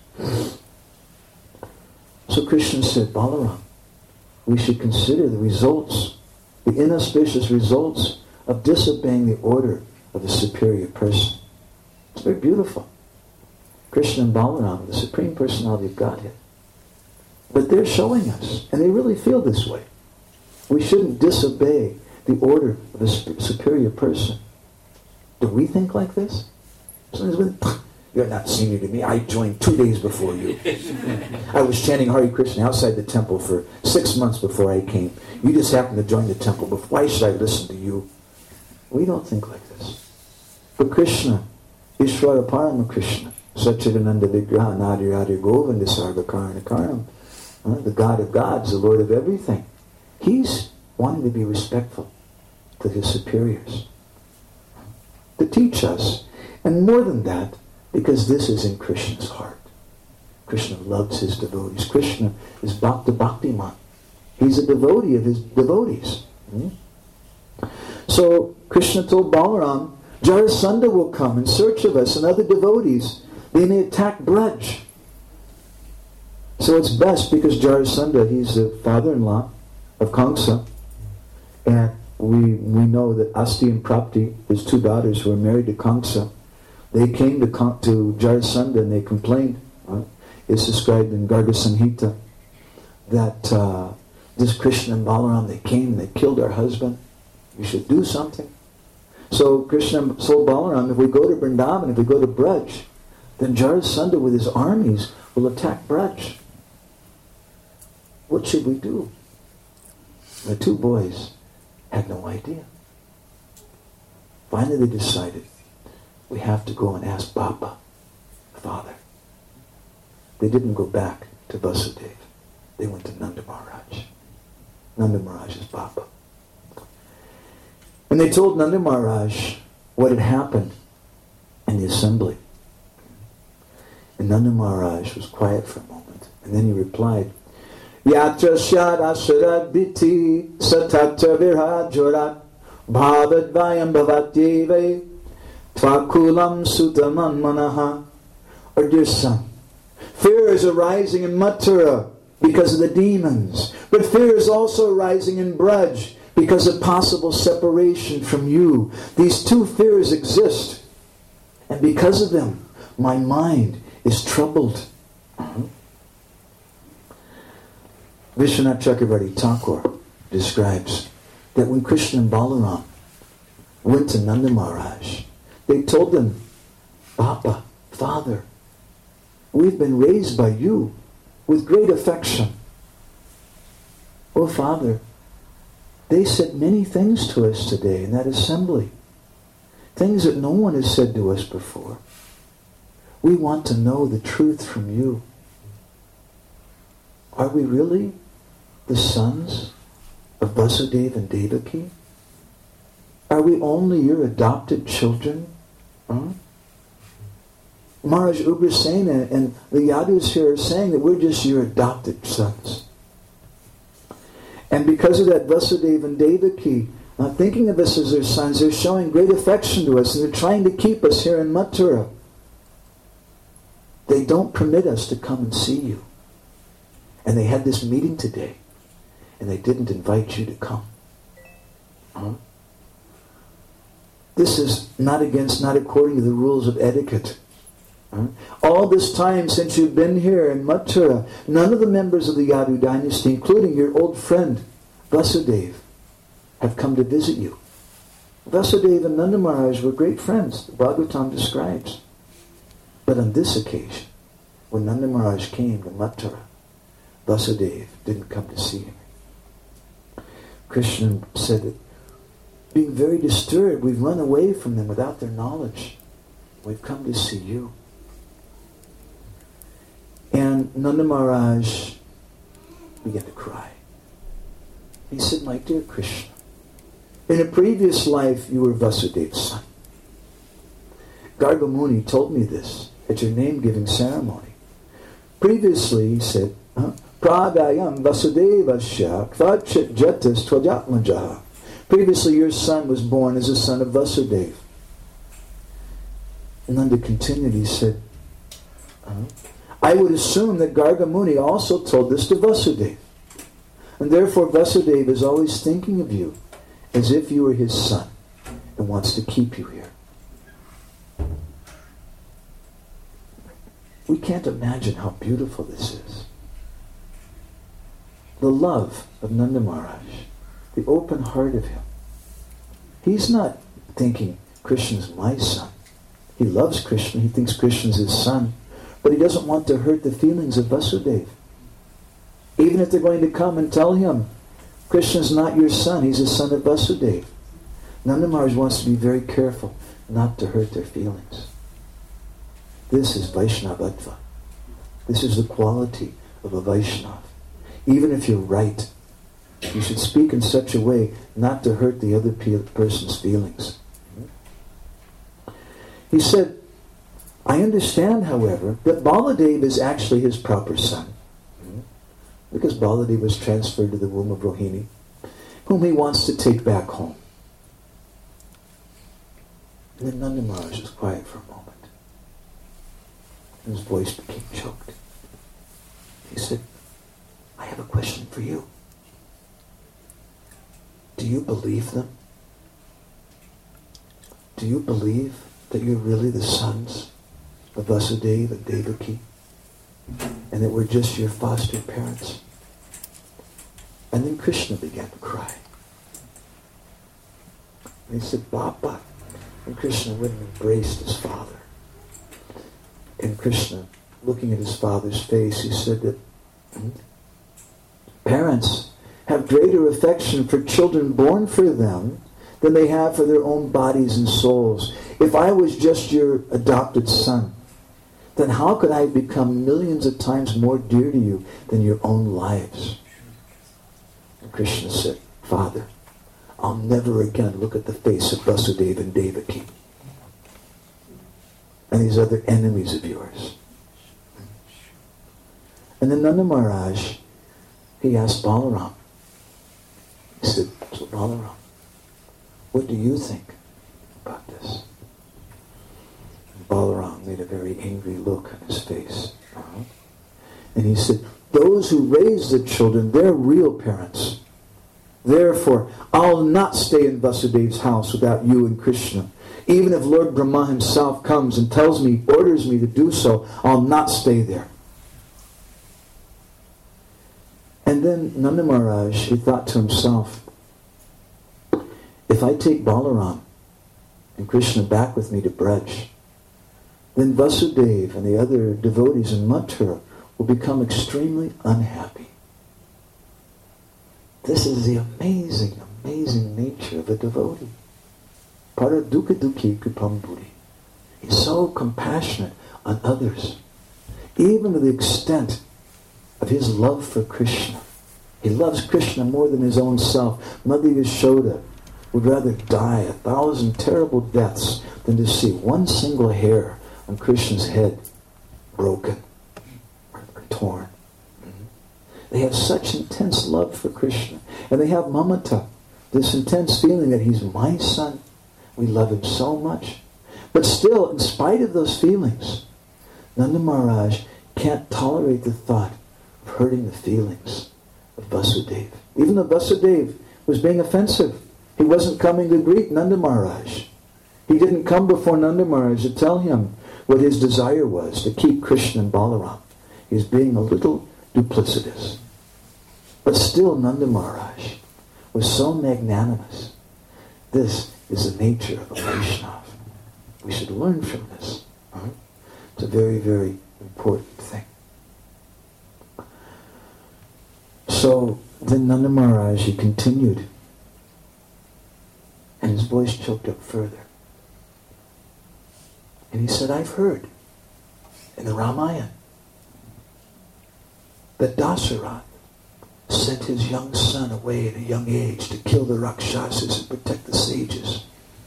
So Krishna said, Balaram, we should consider the results, the inauspicious results of disobeying the order of a superior person. It's very beautiful. Krishna and Balaram, the Supreme Personality of Godhead. But they're showing us, and they really feel this way. We shouldn't disobey the order of a superior person. Do we think like this? You're not senior to me. I joined 2 days before you. I was chanting Hare Krishna outside the temple for 6 months before I came. You just happened to join the temple. But why should I listen to you? We don't think like this. But Krishna, Ishvara Parama Krishna, Satchidananda Vigraha Nadir Adi Govinda Sarva Karana Karanam, the God of gods, the Lord of everything. He's wanting to be respectful to his superiors, to teach us. And more than that, because this is in Krishna's heart. Krishna loves his devotees. Krishna is Bhakta Bhaktiman. He's a devotee of his devotees. So Krishna told Balaram, Jarasandha will come in search of us and other devotees. They may attack Braj. So it's best, because Jarasandha, he's the father-in-law of Kamsa. And we know that Asti and Prapti, his two daughters who were married to Kamsa, they came to Jarasandha and they complained. It's described in Garga Samhita that this Krishna and Balaram, they came and they killed our husband. You should do something. So Krishna told Balaram, if we go to Vrindavan, if we go to Braj, then Jarasandha with his armies will attack Braj. What should we do? The two boys had no idea. Finally they decided, we have to go and ask Baba, father. They didn't go back to Vasudeva. They went to Nanda Maharaj. Nanda Maharaj is Baba. And they told Nanda Maharaj what had happened in the assembly. And Nanda Maharaj was quiet for a moment. And then he replied, Yatra Shad Asharat Biti Satata Virhajorat Bhavadvayam Bhavatyeve Tvakulam Sutaman Manaha. Or dear son, fear is arising in Mathura because of the demons. But fear is also arising in Braj because of possible separation from you. These two fears exist. And because of them, my mind is troubled. Vishwanath Chakravarti Thakur describes that when Krishna and Balaram went to Nanda Maharaj, they told him, Baba, Father, we've been raised by you with great affection. Oh, Father, they said many things to us today in that assembly. Things that no one has said to us before. We want to know the truth from you. Are we really the sons of Vasudeva and Devaki? Are we only your adopted children? Maharaj Ugrasena and the Yadus here are saying that we're just your adopted sons. And because of that, Vasudeva and Devaki, not thinking of us as their sons, they're showing great affection to us, and they're trying to keep us here in Mathura. They don't permit us to come and see you. And they had this meeting today, and they didn't invite you to come. This is not according to the rules of etiquette. All this time since you've been here in Mathura, none of the members of the Yadu dynasty, including your old friend Vasudeva, have come to visit you. Vasudeva and Nanda Maharaj were great friends, the Bhagavatam describes. But on this occasion, when Nanda Maharaj came to Mathura, Vasudeva didn't come to see him. Krishna said that, being very disturbed, we've run away from them without their knowledge. We've come to see you. And Nanda Maharaj began to cry. He said, my dear Krishna, in a previous life you were Vasudeva's son. Garga Muni told me this at your name-giving ceremony. Previously, he said, Pradayam Vasudevasya Kvachit Jatas Tvajatmajaha. Previously your son was born as a son of Vasudeva. And Nanda continued, he said, I would assume that Garga Muni also told this to Vasudeva. And therefore Vasudeva is always thinking of you as if you were his son and wants to keep you here. We can't imagine how beautiful this is. The love of Nanda Maharaj, the open heart of him. He's not thinking Krishna's my son. He loves Krishna. He thinks Krishna's his son. But he doesn't want to hurt the feelings of Vasudeva. Even if they're going to come and tell him, Krishna's not your son, he's a son of Vasudeva. Nanda Maharaj wants to be very careful not to hurt their feelings. This is Vaishnavadva. This is the quality of a Vaishnava. Even if you're right, You should speak in such a way not to hurt the other person's feelings. He said, I understand, however, that Baladev is actually his proper son. Because Baladev was transferred to the womb of Rohini, whom he wants to take back home. And then Nanda Maharaj was quiet for a moment. And his voice became choked. He said, I have a question for you. Do you believe them? Do you believe that you're really the sons of Vasudeva and Devaki? And that we're just your foster parents? And then Krishna began to cry. And he said, Baba. And Krishna went and embraced his father. And Krishna, looking at his father's face, he said that parents have greater affection for children born for them than they have for their own bodies and souls. If I was just your adopted son, then how could I become millions of times more dear to you than your own lives? And Krishna said, Father, I'll never again look at the face of Vasudeva and Devaki and these other enemies of yours. And then Nanda Maharaj, he asked Balaram. He said, so Balaram, what do you think about this? And Balaram made a very angry look on his face. And he said, those who raise the children, they're real parents. Therefore, I'll not stay in Vasudev's house without you and Krishna. Even if Lord Brahma himself comes and orders me to do so, I'll not stay there. And then Nanda Maharaj, he thought to himself, if I take Balaram and Krishna back with me to Braj, then Vasudeva and the other devotees in Mathura will become extremely unhappy. This is the amazing, amazing nature of a devotee. Para dukkha dukkhi kripam buddhi. He's so compassionate on others, even to the extent of his love for Krishna. He loves Krishna more than his own self. Mother Yashoda would rather die 1,000 terrible deaths than to see one single hair on Krishna's head broken or torn. They have such intense love for Krishna. And they have mamata, this intense feeling that he's my son. We love him so much. But still, in spite of those feelings, Nanda Maharaj can't tolerate the thought of hurting the feelings of Vasudeva. Even though Vasudeva was being offensive. He wasn't coming to greet Nanda Maharaj. He didn't come before Nanda Maharaj to tell him what his desire was, to keep Krishna and Balaram. He was being a little duplicitous. But still Nanda Maharaj was so magnanimous. This is the nature of a Vaishnava. We should learn from this. Right? It's a very, very important thing. So then Nanda Maharaj, he continued. And his voice choked up further. And he said, I've heard in the Ramayana that Dasarath sent his young son away at a young age to kill the Rakshasas and protect the sages.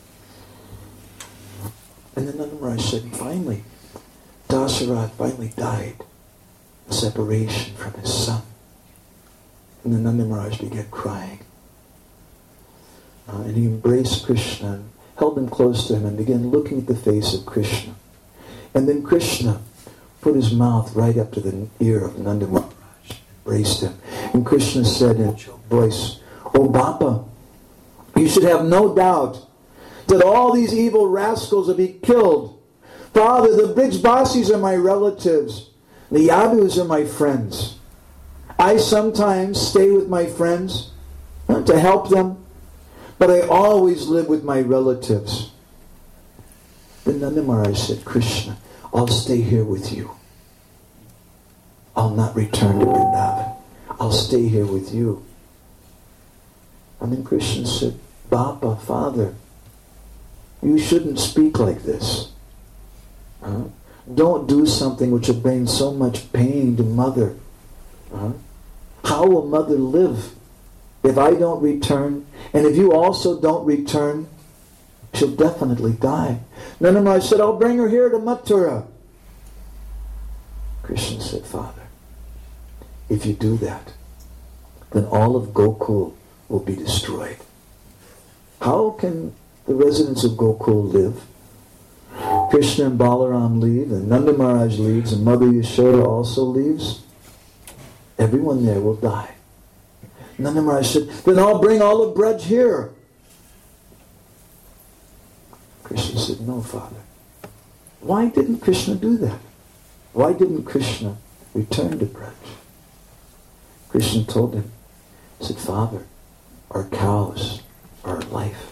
And then Nanda Maharaj said, finally, Dasarath finally died in separation from his son. And then Nanda Maharaj began crying. And he embraced Krishna and held him close to him and began looking at the face of Krishna. And then Krishna put his mouth right up to the ear of Nanda Maharaj, embraced him. And Krishna said in a choked voice, "Oh Baba, you should have no doubt that all these evil rascals will be killed. Father, the Brijbasis are my relatives. The Yadus are my friends. I sometimes stay with my friends to help them, but I always live with my relatives." Then Nanda Maharaj said, "Krishna, I'll stay here with you. I'll not return to Vrindavan. I'll stay here with you." And then Krishna said, "Baba, Father, you shouldn't speak like this. Don't do something which will bring so much pain to Mother. How will Mother live if I don't return, and if you also don't return, she'll definitely die. Nanda Maharaj said, I'll bring her here to Mathura. Krishna said, Father, if you do that, then all of Gokul will be destroyed. How can the residents of Gokul live? Krishna and Balaram leave, and Nanda Maharaj leaves, and Mother Yashoda also leaves. Everyone there will die. Nanda Maharaj said, then I'll bring all of Braj here. Krishna said, no, Father. Why didn't Krishna do that? Why didn't Krishna return to Braj? Krishna told him, he said, Father, our cows are our life.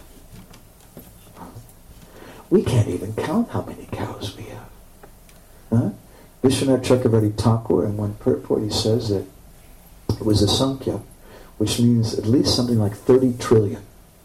We can't even count how many cows we have. Huh? Vishwanath Chakravarti Thakur, in one purport, he says that it was a Sankhya, which means at least something like 30 trillion.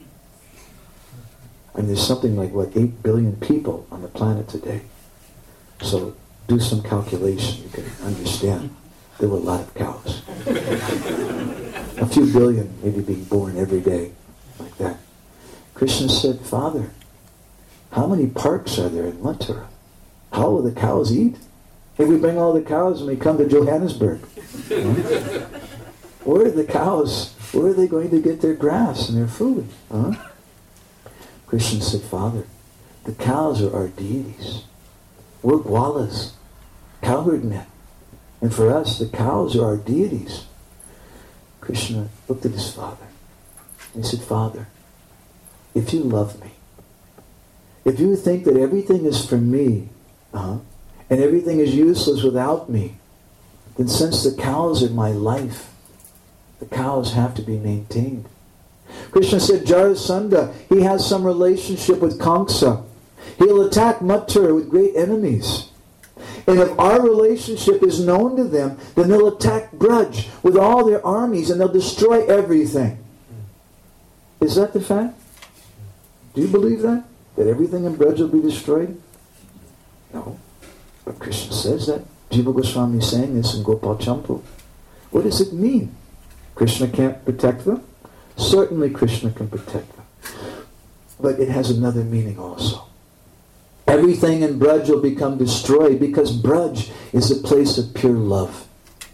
And there's something like, 8 billion people on the planet today. So do some calculation, you can understand. There were a lot of cows. A few billion maybe being born every day, like that. Krishna said, Father, how many parks are there in Mathura? How will the cows eat? If we bring all the cows and we come to Johannesburg, where are the cows? Where are they going to get their grass and their food? Huh? Krishna said, Father, the cows are our deities. We're gwalas, cowherd men. And for us, the cows are our deities. Krishna looked at his father. And he said, Father, if you love me, if you think that everything is for me, and everything is useless without me, then since the cows are my life, the cows have to be maintained. Krishna said, Jarasandha, he has some relationship with Kamsa. He'll attack Mathura with great enemies. And if our relationship is known to them, then they'll attack Braj with all their armies and they'll destroy everything. Is that the fact? Do you believe that? That everything in Braj will be destroyed? No. But Krishna says that. Jiva Goswami is saying this in Gopal Champu. What does it mean? Krishna can't protect them? Certainly Krishna can protect them. But it has another meaning also. Everything in Braj will become destroyed because Braj is a place of pure love.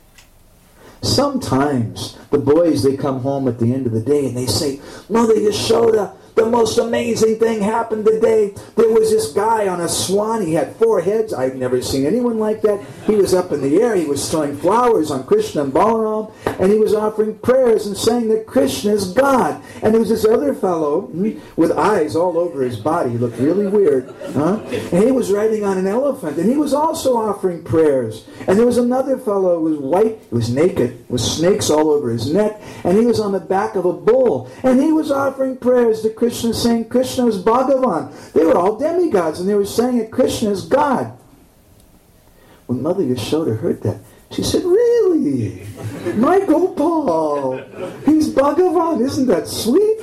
Sometimes the boys, they come home at the end of the day and they say, Mother Yashoda, the most amazing thing happened today. There was this guy on a swan. He had 4 heads. I've never seen anyone like that. He was up in the air. He was throwing flowers on Krishna and Balaram. And he was offering prayers and saying that Krishna is God. And there was this other fellow with eyes all over his body. He looked really weird. And he was riding on an elephant. And he was also offering prayers. And there was another fellow who was white. He was naked with snakes all over his neck. And he was on the back of a bull. And he was offering prayers to Krishna, saying Krishna is Bhagavan. They were all demigods, and they were saying that Krishna is God. When Mother Yashoda heard that, she said, really? My Gopal, he's Bhagavan. Isn't that sweet?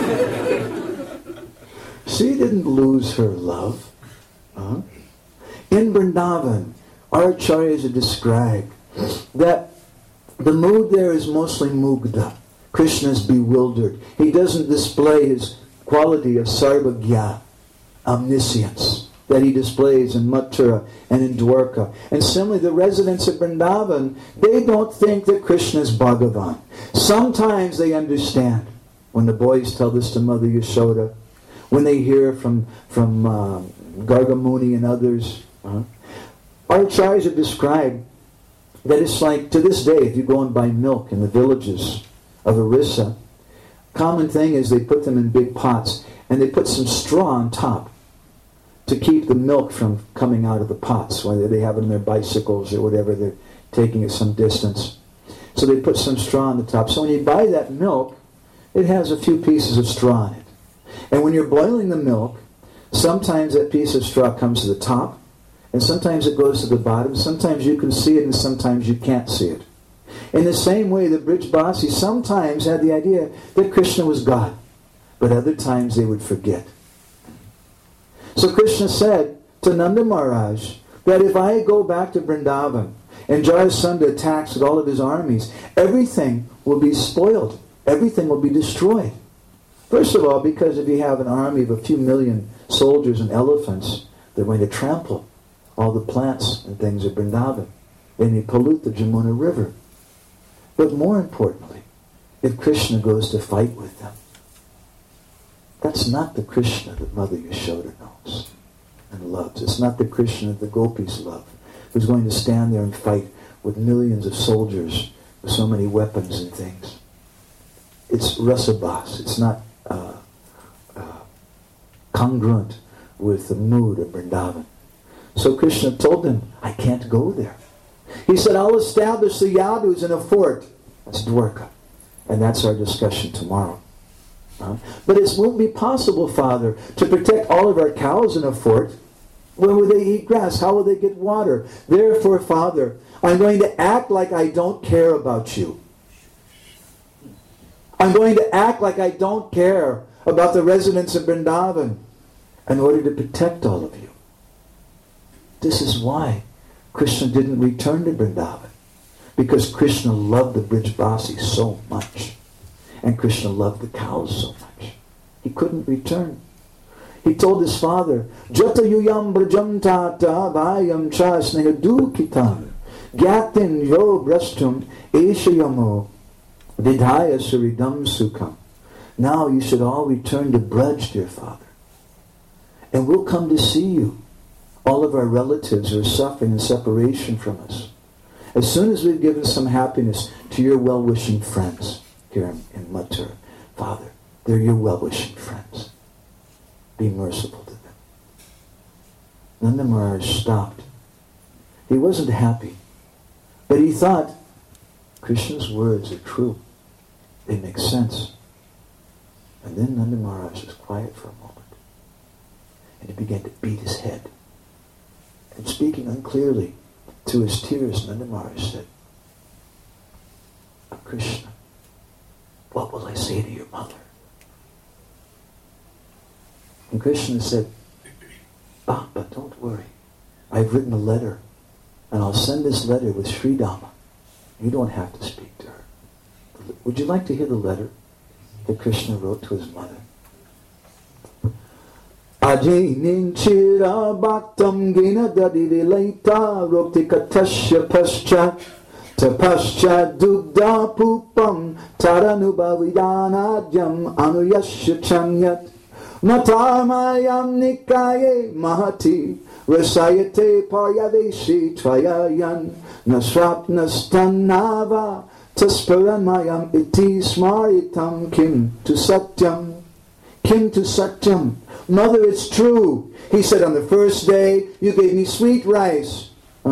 She didn't lose her love. In Vrindavan, our acharyas have described that the mood there is mostly mugdha. Krishna is bewildered. He doesn't display his quality of sarvagya, omniscience, that he displays in Mathura and in Dwarka. And similarly, the residents of Vrindavan, they don't think that Krishna is Bhagavan. Sometimes they understand. When the boys tell this to Mother Yashoda, when they hear from Gargamuni and others, our acharyas have described that it's like, to this day, if you go and buy milk in the villages of Orissa, common thing is they put them in big pots and they put some straw on top to keep the milk from coming out of the pots, whether they have it on their bicycles or whatever, they're taking it some distance. So they put some straw on the top. So when you buy that milk, it has a few pieces of straw in it. And when you're boiling the milk, sometimes that piece of straw comes to the top, and sometimes it goes to the bottom. Sometimes you can see it and sometimes you can't see it. In the same way, the Brijbasis sometimes had the idea that Krishna was God, but other times they would forget. So Krishna said to Nanda Maharaj that if I go back to Vrindavan and Jarasandha attacks with all of his armies, everything will be spoiled. everything will be destroyed. First of all, because if you have an army of a few million soldiers and elephants, they're going to trample all the plants and things of Vrindavan. They may pollute the Jamuna River. But more importantly, if Krishna goes to fight with them, that's not the Krishna that Mother Yashoda knows and loves. It's not the Krishna that the gopis love, who's going to stand there and fight with millions of soldiers with so many weapons and things. It's rasabas. It's not congruent with the mood of Vrindavan. So Krishna told them, I can't go there. He said, I'll establish the Yadus in a fort. That's Dwarka. And that's our discussion tomorrow. But it won't be possible, Father, to protect all of our cows in a fort. Where will they eat grass? How will they get water? Therefore, Father, I'm going to act like I don't care about you. I'm going to act like I don't care about the residents of Vrindavan in order to protect all of you. This is why Krishna didn't return to Vrindavan. Because Krishna loved the Brijbasi so much. And Krishna loved the cows so much. He couldn't return. He told his father, Jata yuyam brajam tata vayam cha snehadu kitam gyatin yo brastum eshayamo vidhaya suridam sukham. Now you should all return to Braj, dear father. And we'll come to see you. All of our relatives are suffering in separation from us. As soon as we've given some happiness to your well-wishing friends here in Mathura, Father, they're your well-wishing friends. Be merciful to them. Nanda Maharaj stopped. He wasn't happy, but he thought, Krishna's words are true. They make sense. And then Nanda Maharaj was quiet for a moment. And he began to beat his head. And speaking unclearly, to his tears, Nanda Maharaj said, oh, Krishna, what will I say to your mother? And Krishna said, Baba, don't worry. I've written a letter, and I'll send this letter with Sridama. You don't have to speak to her. Would you like to hear the letter that Krishna wrote to his mother? Ajinin chira bhaktam gina dadivilaita roktika paschat tapaschat dugda pupam taranubavidanajam anuyasya chanyat matamayam nikaye mahati rasayate paryadeshi tvayayan nasrapnastannava tasparanmayam iti smaritam kim tu satyam. Kim to Satyam. Mother, it's true. He said, on the first day, you gave me sweet rice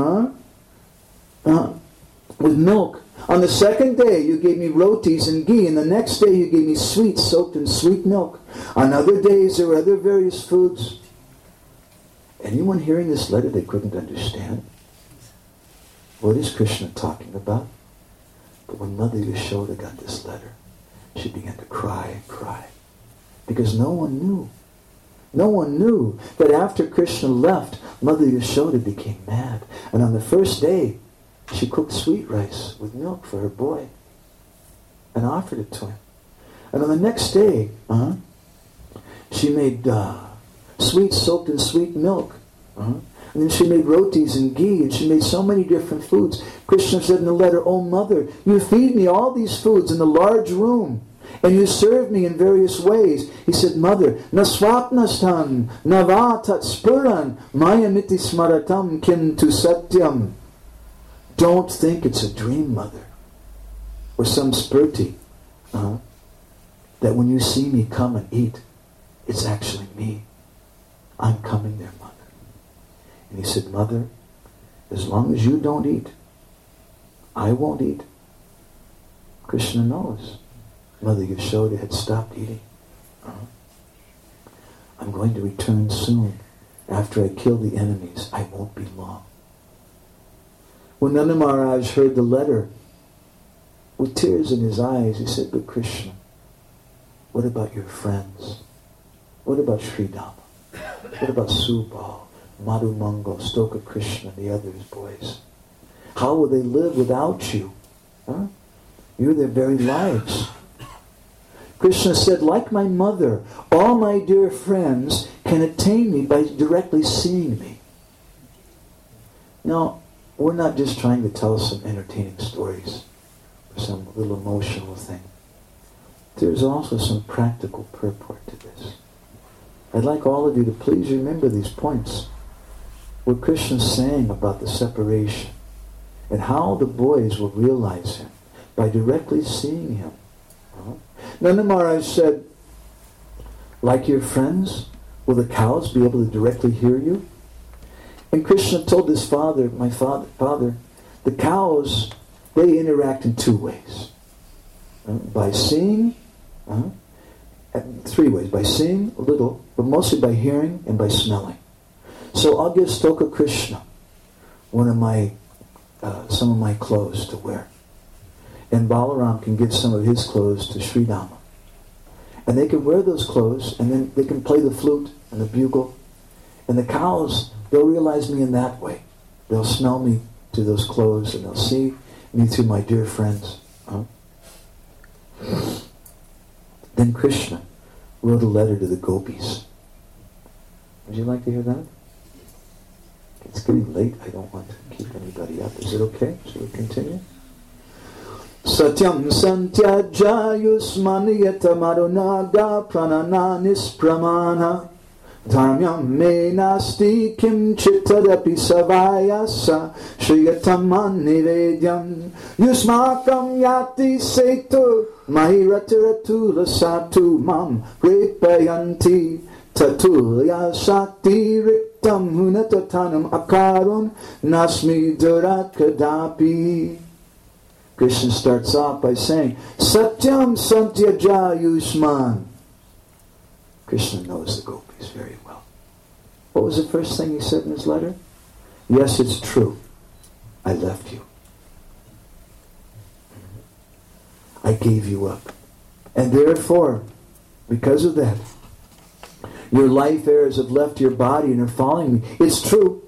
with milk. On the second day, you gave me rotis and ghee. And the next day, you gave me sweets soaked in sweet milk. On other days, there were other various foods. Anyone hearing this letter, they couldn't understand. What is Krishna talking about? But when Mother Yashoda got this letter, she began to cry and cry. Because no one knew. No one knew that after Krishna left, Mother Yashoda became mad. And on the first day, she cooked sweet rice with milk for her boy and offered it to him. And on the next day, she made sweets soaked in sweet milk. And then she made rotis and ghee, and she made so many different foods. Krishna said in the letter, Oh Mother, you feed me all these foods in the large room. And you serve me in various ways. He said, Mother, naswapnastan navatat spuran mayamiti smaratam kim tu satyam. Don't think it's a dream, Mother, or some spurti, that when you see me come and eat, it's actually me. I'm coming there, Mother. And he said, Mother, as long as you don't eat, I won't eat. Krishna knows. Mother Yashoda had stopped eating. I'm going to return soon. After I kill the enemies, I won't be long. When Nanda Maharaj heard the letter, with tears in his eyes, he said, but Krishna, what about your friends? What about Sridama? What about Subal, Madhu Mangal, Stoka Krishna, the others, boys? How will they live without you? You're their very lives. Krishna said, like my mother, all my dear friends can attain me by directly seeing me. Now, we're not just trying to tell some entertaining stories or some little emotional thing. There's also some practical purport to this. I'd like all of you to please remember these points. What Krishna's saying about the separation and how the boys will realize him by directly seeing him. Nanda Maharaj said, like your friends, will the cows be able to directly hear you? And Krishna told his father, my father, the cows, they interact in two ways. By seeing, three ways. By seeing a little, but mostly by hearing and by smelling. So I'll give Stoka Krishna some of my clothes to wear. And Balaram can give some of his clothes to Sri Rama. And they can wear those clothes, and then they can play the flute and the bugle. And the cows, they'll realize me in that way. They'll smell me through those clothes, and they'll see me through my dear friends. Then Krishna wrote a letter to the gopis. Would you like to hear that? It's getting late. I don't want to keep anybody up. Is it okay? Should we continue? Satyam santyaja yusmaniyata marunaga pranana nispramana dharmyam me nasti kim chittadapi savayasa shriyataman nivedyam yusmakam yati setu mahiratiratu satu mam repayanti tatulya shakti riktam hunatatanam akarun nasmi durakadapi. Krishna starts off by saying, Satyam Santyaja Yusman. Krishna knows the gopis very well. What was the first thing he said in his letter? Yes, it's true. I left you. I gave you up. And therefore, because of that, your life heirs have left your body and are following me. It's true.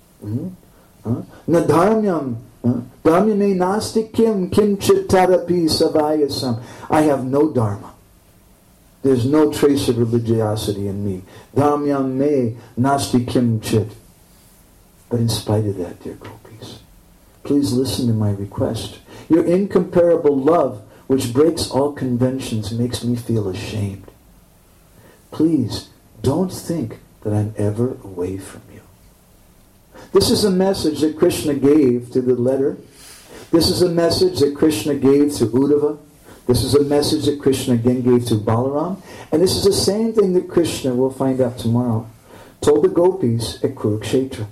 Nadharmyam. Dhamyame nasti kim chittarapi savayasam. I have no dharma. There's no trace of religiosity in me. Dhamyame nasti kim chit. But in spite of that, dear gopis, please listen to my request. Your incomparable love, which breaks all conventions, makes me feel ashamed. Please, don't think that I'm ever away from you. This is a message that Krishna gave to the letter. This is a message that Krishna gave to Uddhava. This is a message that Krishna again gave to Balaram. And this is the same thing that Krishna, we'll find out tomorrow, told the gopis at Kurukshetra.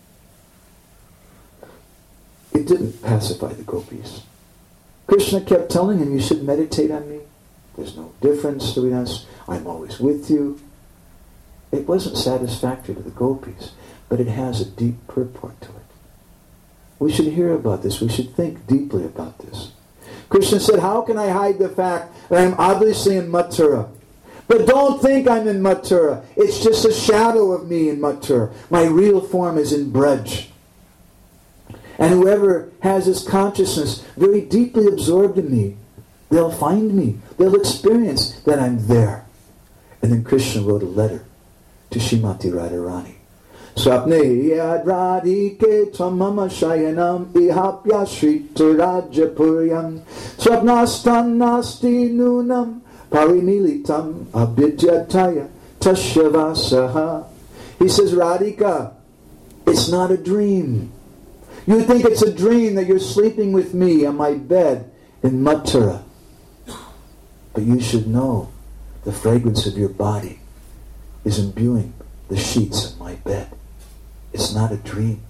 It didn't pacify the gopis. Krishna kept telling him, you should meditate on me. There's no difference between us. I'm always with you. It wasn't satisfactory to the gopis, but it has a deep purport to it. We should hear about this. We should think deeply about this. Krishna said, how can I hide the fact that I'm obviously in Mathura? But don't think I'm in Mathura. It's just a shadow of me in Mathura. My real form is in Braj. And whoever has his consciousness very deeply absorbed in me, they'll find me. They'll experience that I'm there. And then Krishna wrote a letter to Srimati Radharani. Swapne yad radhike tvamama shayanam ihapya shrita rajapuryam swapnastan nasti nunam parimilitam abhidyataya tashyavasaha. He says, Radhika, it's not a dream. You think it's a dream that you're sleeping with me on my bed in Mathura. But you should know the fragrance of your body is imbuing the sheets of my bed. It's not a dream.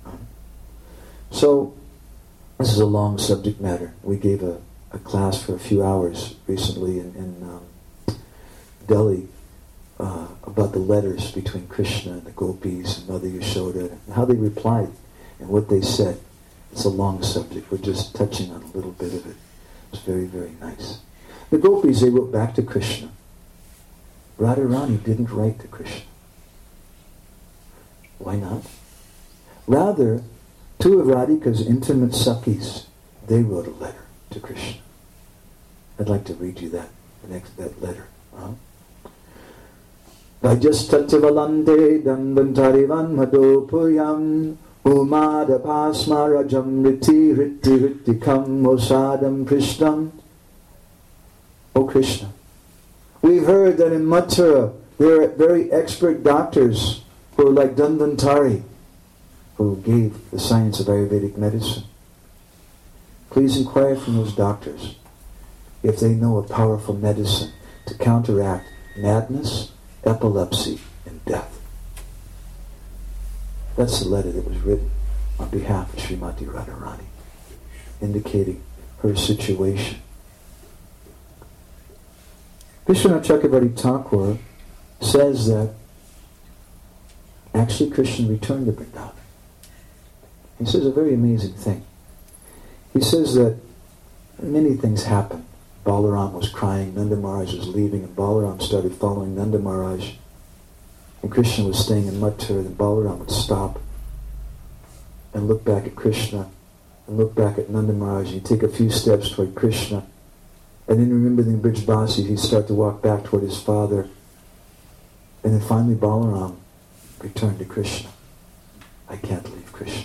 So, this is a long subject matter. We gave a class for a few hours recently in Delhi about the letters between Krishna and the gopis and Mother Yashoda, and how they replied and what they said. It's a long subject. We're just touching on a little bit of it. It's very, very nice. The gopis, they wrote back to Krishna. Radharani didn't write to Krishna. Why not? Rather, two of Radhika's intimate Sakhis, they wrote a letter to Krishna. I'd like to read you that that letter. Vajastatavalante Danvantarivan Madopuyam Umadapasmarajam Riti Riti Ritikam Osadam Krishnam. O Krishna, we've heard that in Mathura there are very expert doctors who are like Dhanvantari, who gave the science of Ayurvedic medicine. Please inquire from those doctors if they know a powerful medicine to counteract madness, epilepsy, and death. That's the letter that was written on behalf of Srimati Radharani, indicating her situation. Vishwanath Chakravarti Thakur says that actually Krishna returned to Vrindavan. He says a very amazing thing. He says that many things happened. Balaram was crying, Nanda Maharaj was leaving, and Balaram started following Nanda Maharaj. And Krishna was staying in Mathura, and Balaram would stop and look back at Krishna and look back at Nanda Maharaj, and he'd take a few steps toward Krishna. And then remembering Brijbasi, he'd start to walk back toward his father. And then finally Balaram returned to Krishna. I can't leave Krishna.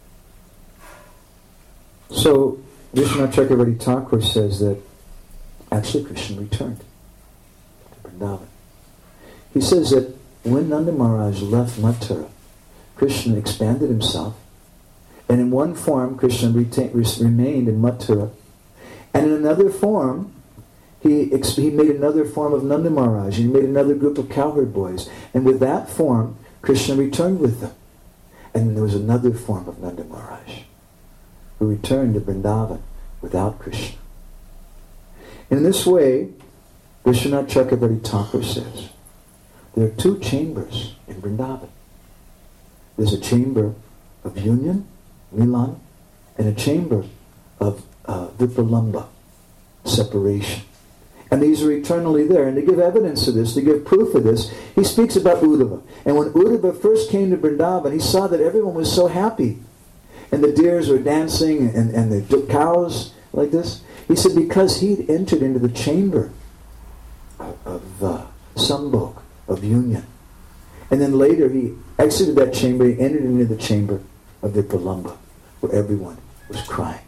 So Vishwanath Chakravarti Thakur says that actually Krishna returned to Vrindavan. He says that when Nanda Maharaj left Mathura, Krishna expanded himself, and in one form Krishna remained in Mathura, and in another form he made another form of Nanda Maharaj. He made another group of cowherd boys, and with that form Krishna returned with them. And then there was another form of Nanda Maharaj who returned to Vrindavan without Krishna. In this way, Vishwanath Chakravarti Thakur says, there are two chambers in Vrindavan. There's a chamber of union, Milan, and a chamber of Vipralambha, separation. And these are eternally there. And to give evidence of this, to give proof of this, he speaks about Uddhava. And when Uddhava first came to Vrindavan, he saw that everyone was so happy. And the deers were dancing, and the cows like this. He said because he'd entered into the chamber of Sambhog, of union. And then later he exited that chamber, he entered into the chamber of Vipralambha, where everyone was crying.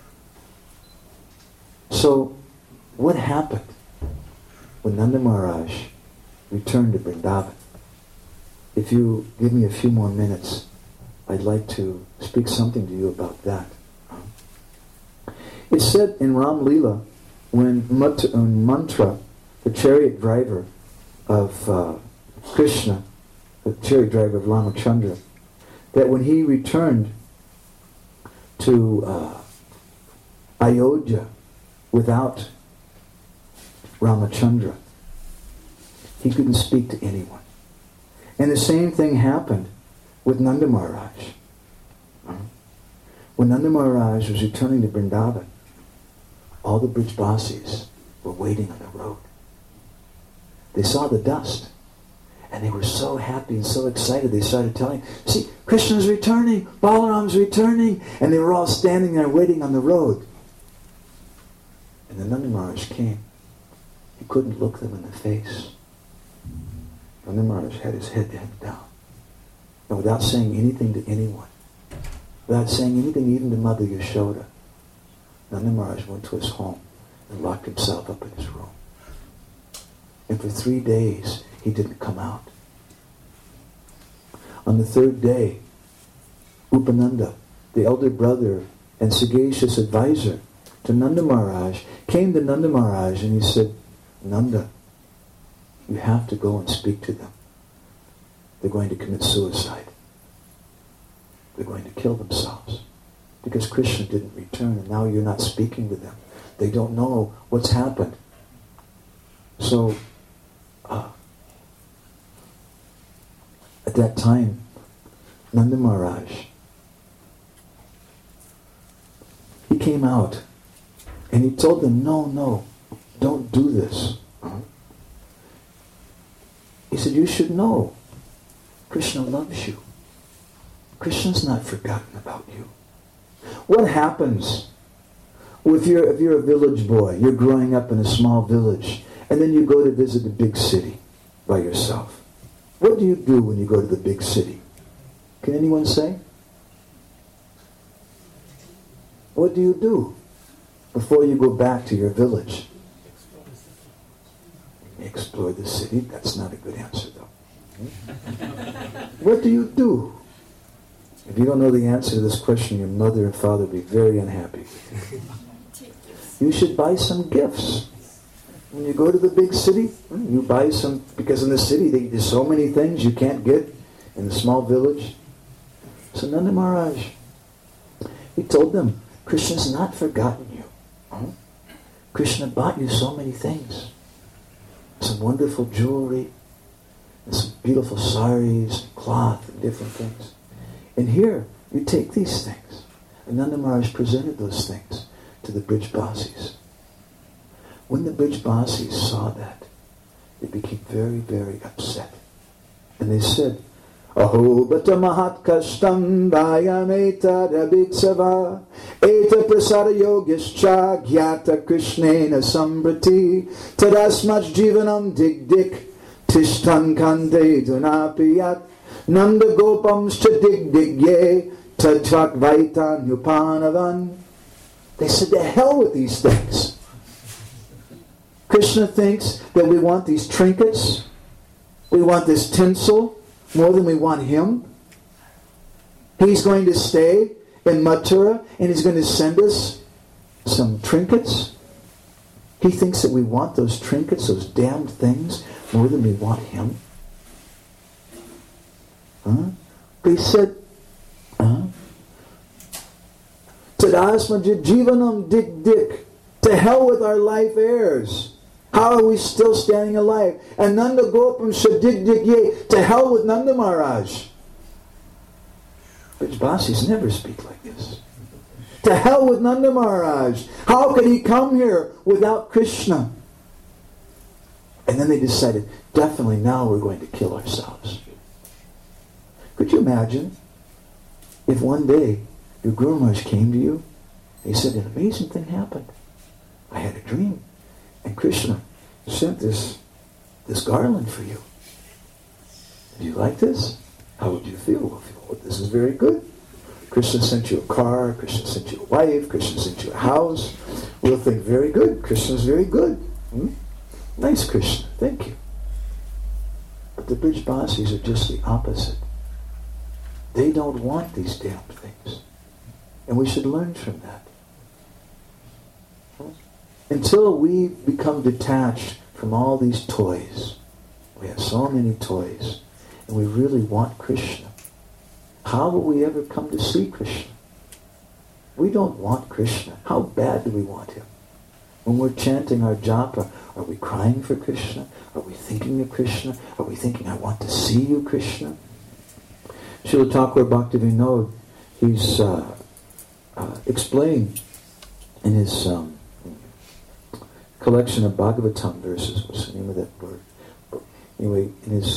So, what happened when Nanda Maharaj returned to Vrindavan? If you give me a few more minutes, I'd like to speak something to you about that. It's said in Ram Leela, when Mantra, the chariot driver of Krishna, the chariot driver of Ramachandra, that when he returned to Ayodhya without Ramachandra, he couldn't speak to anyone. And the same thing happened with Nanda Maharaj. When Nanda Maharaj was returning to Vrindavan, all the Brijbasis were waiting on the road. They saw the dust, and they were so happy and so excited. They started telling, see, Krishna's returning, Balaram's returning, and they were all standing there waiting on the road. And then Nanda Maharaj came. He couldn't look them in the face. Nanda Maharaj had his head down. And without saying anything to anyone, without saying anything even to Mother Yashoda, Nanda Maharaj went to his home and locked himself up in his room. And for 3 days, he didn't come out. On the third day, Upananda, the elder brother and sagacious advisor to Nanda Maharaj, came to Nanda Maharaj and he said, Nanda, you have to go and speak to them. They're going to commit suicide. They're going to kill themselves. Because Krishna didn't return and now you're not speaking to them. They don't know what's happened. So, at that time, Nanda Maharaj, he came out and he told them, no, don't do this. He said, you should know, Krishna loves you. Krishna's not forgotten about you. What happens if you're a village boy, you're growing up in a small village, And then you go to visit a big city by yourself. What do you do when you go to the big city? Can anyone say? What do you do before you go back to your village? Explore the city. That's not a good answer, though. What do you do? If you don't know the answer to this question, your mother and father will be very unhappy with you. You should buy some gifts. When you go to the big city, you buy some, because in the city there's so many things you can't get in the small village. So Nanda Maharaj, he told them, Krishna's not forgotten you. Krishna bought you so many things. Some wonderful jewelry, and some beautiful saris, cloth, and different things. And here, you take these things. And Nanda Maharaj presented those things to the Brijbasis. When the Brijbasis saw that, they became very, very upset. And they said, Aho bata mahat kashtam bhayam etad abhitsava eta prasada yogischa gyata krishnena sambrati tadasmach jivanam dig dik tishtan kande dunapiyat nanda gopamscha dig dig ye tadvak vaitan upanavan. They said, to hell with these things. Krishna thinks that we want these trinkets, we want this tinsel, more than we want him. He's going to stay in Mathura and he's going to send us some trinkets. He thinks that we want those trinkets, those damned things, more than we want him. They said, Tadasma jivanam dik dik. To hell with our life heirs. How are we still standing alive? And Nanda Gopam shadig dig ye. To hell with Nanda Maharaj. Brijbasis never speak like this. To hell with Nanda Maharaj. How could he come here without Krishna? And then they decided, definitely now we're going to kill ourselves. Could you imagine if one day your Guru Maharaj came to you and he said, an amazing thing happened. I had a dream. And Krishna sent this garland for you. Do you like this? How would you feel? Well, this is very good. Krishna sent you a car. Krishna sent you a wife. Krishna sent you a house. We'll think, very good. Krishna's very good. Nice Krishna. Thank you. But the Brijbasis are just the opposite. They don't want these damn things. And we should learn from that. Until we become detached from all these toys, we have so many toys, and we really want Krishna, how will we ever come to see Krishna? We don't want Krishna. How bad do we want him? When we're chanting our japa, are we crying for Krishna? Are we thinking of Krishna? Are we thinking, I want to see you, Krishna? Srila Thakur Bhaktivinoda, he's explained in his collection of Bhagavatam verses. What's the name of that word? Anyway, in his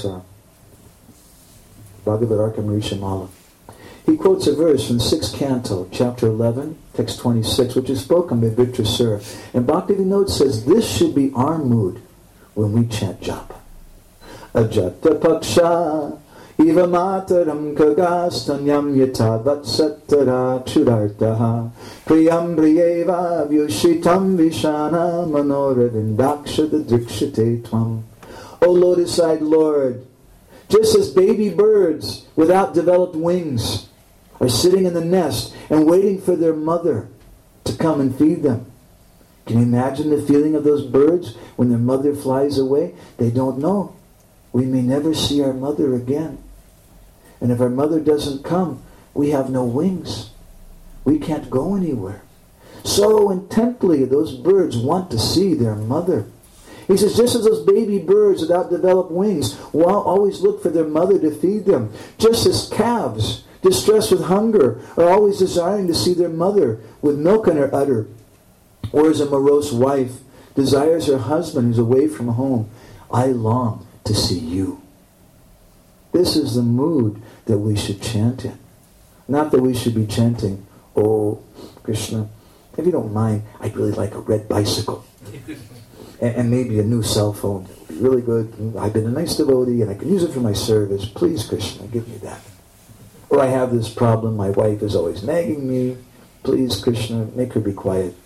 Bhagavad Arkamrisha Mala, he quotes a verse from 6th canto, chapter 11, text 26, which is spoken by Vitrasura. And Bhaktivinoda says, this should be our mood when we chant japa. Ajata paksha Iva mataram kagastanyam yatavat sattara chudartaha priyam priyeva vyushitam vishana manoravindakshata drikshate tvam. O lotus-eyed Lord, just as baby birds without developed wings are sitting in the nest and waiting for their mother to come and feed them. Can you imagine the feeling of those birds when their mother flies away? They don't know. We may never see our mother again. And if our mother doesn't come, we have no wings. We can't go anywhere. So intently those birds want to see their mother. He says, just as those baby birds without developed wings always look for their mother to feed them, just as calves, distressed with hunger, are always desiring to see their mother with milk in her udder, or as a morose wife desires her husband who's away from home, I long to see you. This is the mood that we should chant in. Not that we should be chanting, oh, Krishna, if you don't mind, I'd really like a red bicycle. and maybe a new cell phone. It would be really good. I've been a nice devotee and I can use it for my service. Please, Krishna, give me that. Or I have this problem. My wife is always nagging me. Please, Krishna, make her be quiet.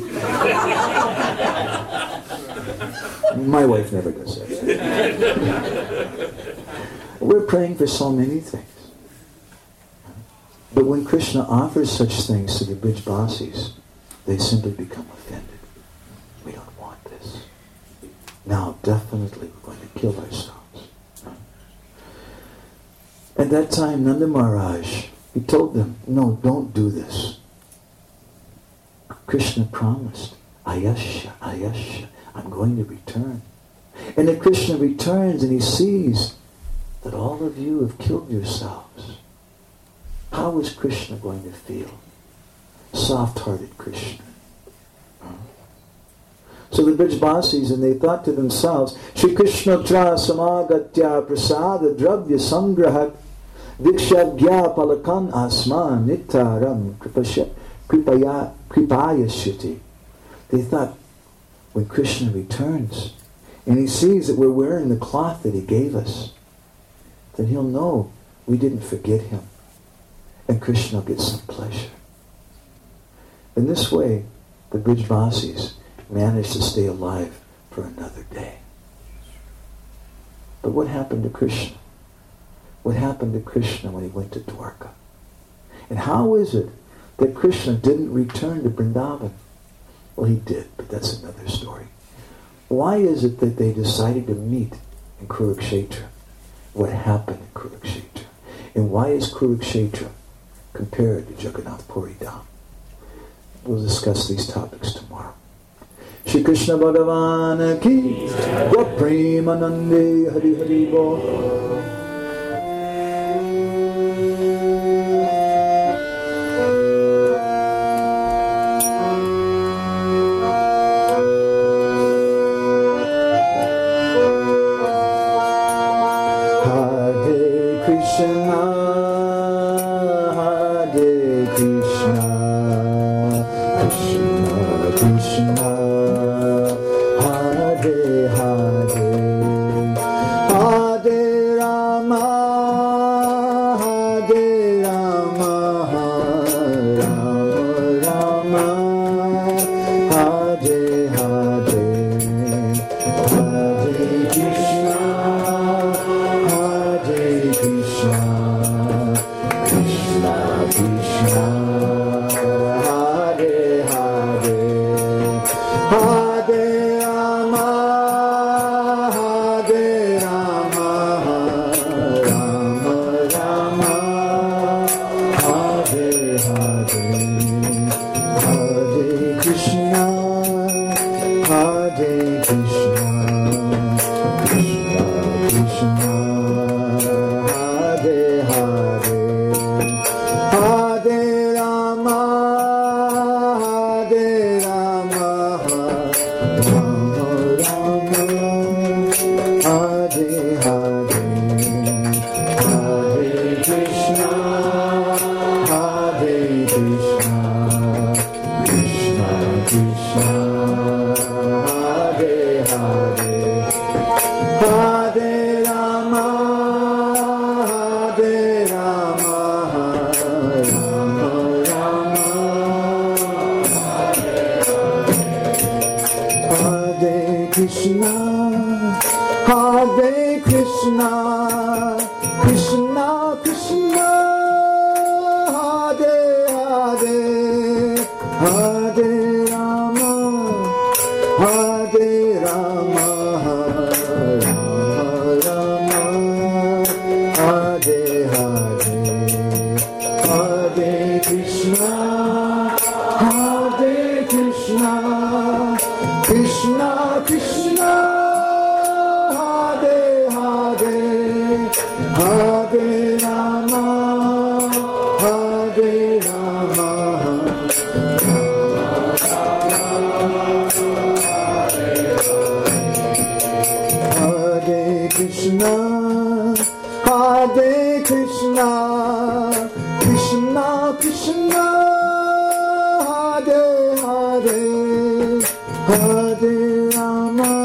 My wife never does that. We're praying for so many things. But when Krishna offers such things to the Brijbasis, they simply become offended. We don't want this. Now, definitely, we're going to kill ourselves. At that time, Nanda Maharaj, he told them, no, don't do this. Krishna promised, Ayasya, Ayasya, I'm going to return. And then Krishna returns and he sees that all of you have killed yourselves. How is Krishna going to feel? Soft-hearted Krishna. So the Brijbasis, and they thought to themselves, Shri Krishna tra samagatya prasada dravya sangrahat dikshavya palakan asman nittaram kripayashyati. They thought, when Krishna returns and he sees that we're wearing the cloth that he gave us, then he'll know we didn't forget him. And Krishna will get some pleasure. In this way, the Brijbasis managed to stay alive for another day. But what happened to Krishna? What happened to Krishna when he went to Dwarka? And how is it that Krishna didn't return to Vrindavan? Well, he did, but that's another story. Why is it that they decided to meet in Kurukshetra? What happened in Kurukshetra? And why is Kurukshetra compared to Jagannath Puri Dham? We'll discuss these topics tomorrow. Shri Krishna Bhagavan ki Premanande Hari Hari Bol. Hare Rama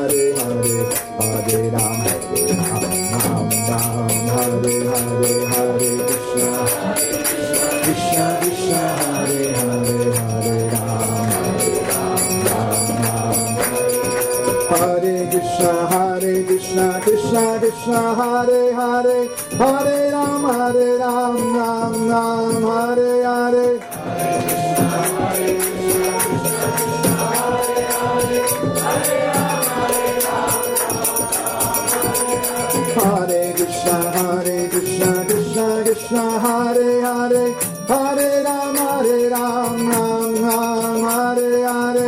Hare Hare, Hare Ram, Ram Ram, Hare Hare, Hare Krishna, Krishna Krishna, Hare Hare, Hare Ram, Ram Ram, Hare Krishna, Krishna Krishna, Hare Hare, Hare Ram, Ram Ram, Hare Hare. Hare Krishna, Krishna Krishna, Hare Hare, Hare Ram, Ram Ram, Hare Hare.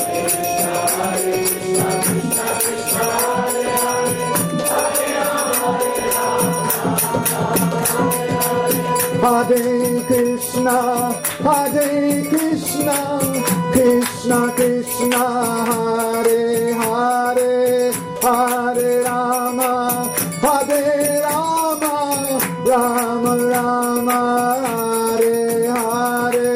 Hare Krishna, Krishna Krishna, Hare Hare, Hare Rama, Rama Rama, Hare Hare.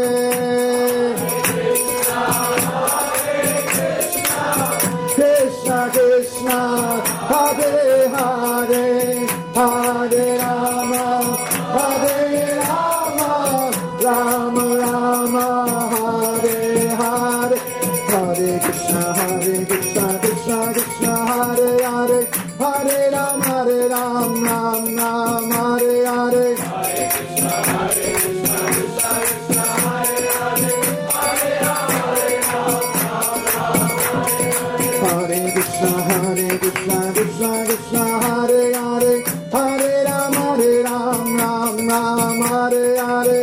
Krishna Krishna, Hare Hare, Hare Rama, Rama Rama, Hare Hare. Hare Krishna, Krishna Krishna, Hare Hare, Hare Ram, Ram Ram, Hare Hare. Hare Krishna, Krishna Krishna, Hare Hare, Hare Ram, Ram Ram, Hare Hare.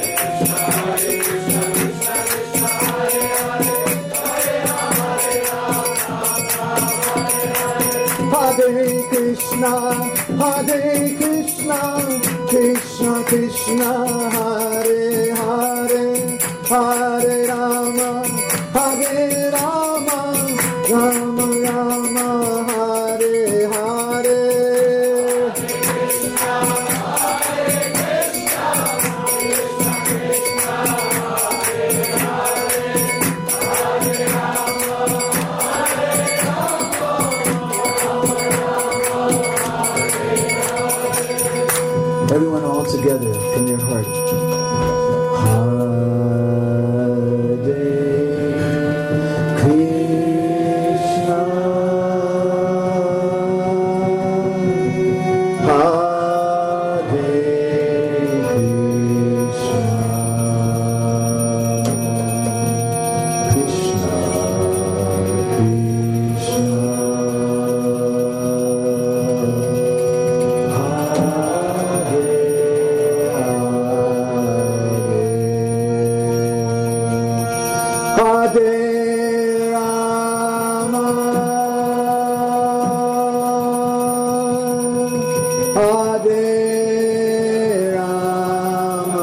Hare Krishna, Krishna Krishna, Hare Hare, Hare Rama, Rama Rama, Hare Hare. Everyone all together from your heart. Hare Krishna, Hare Krishna, Krishna Krishna, Hare Rama, Hare Rama,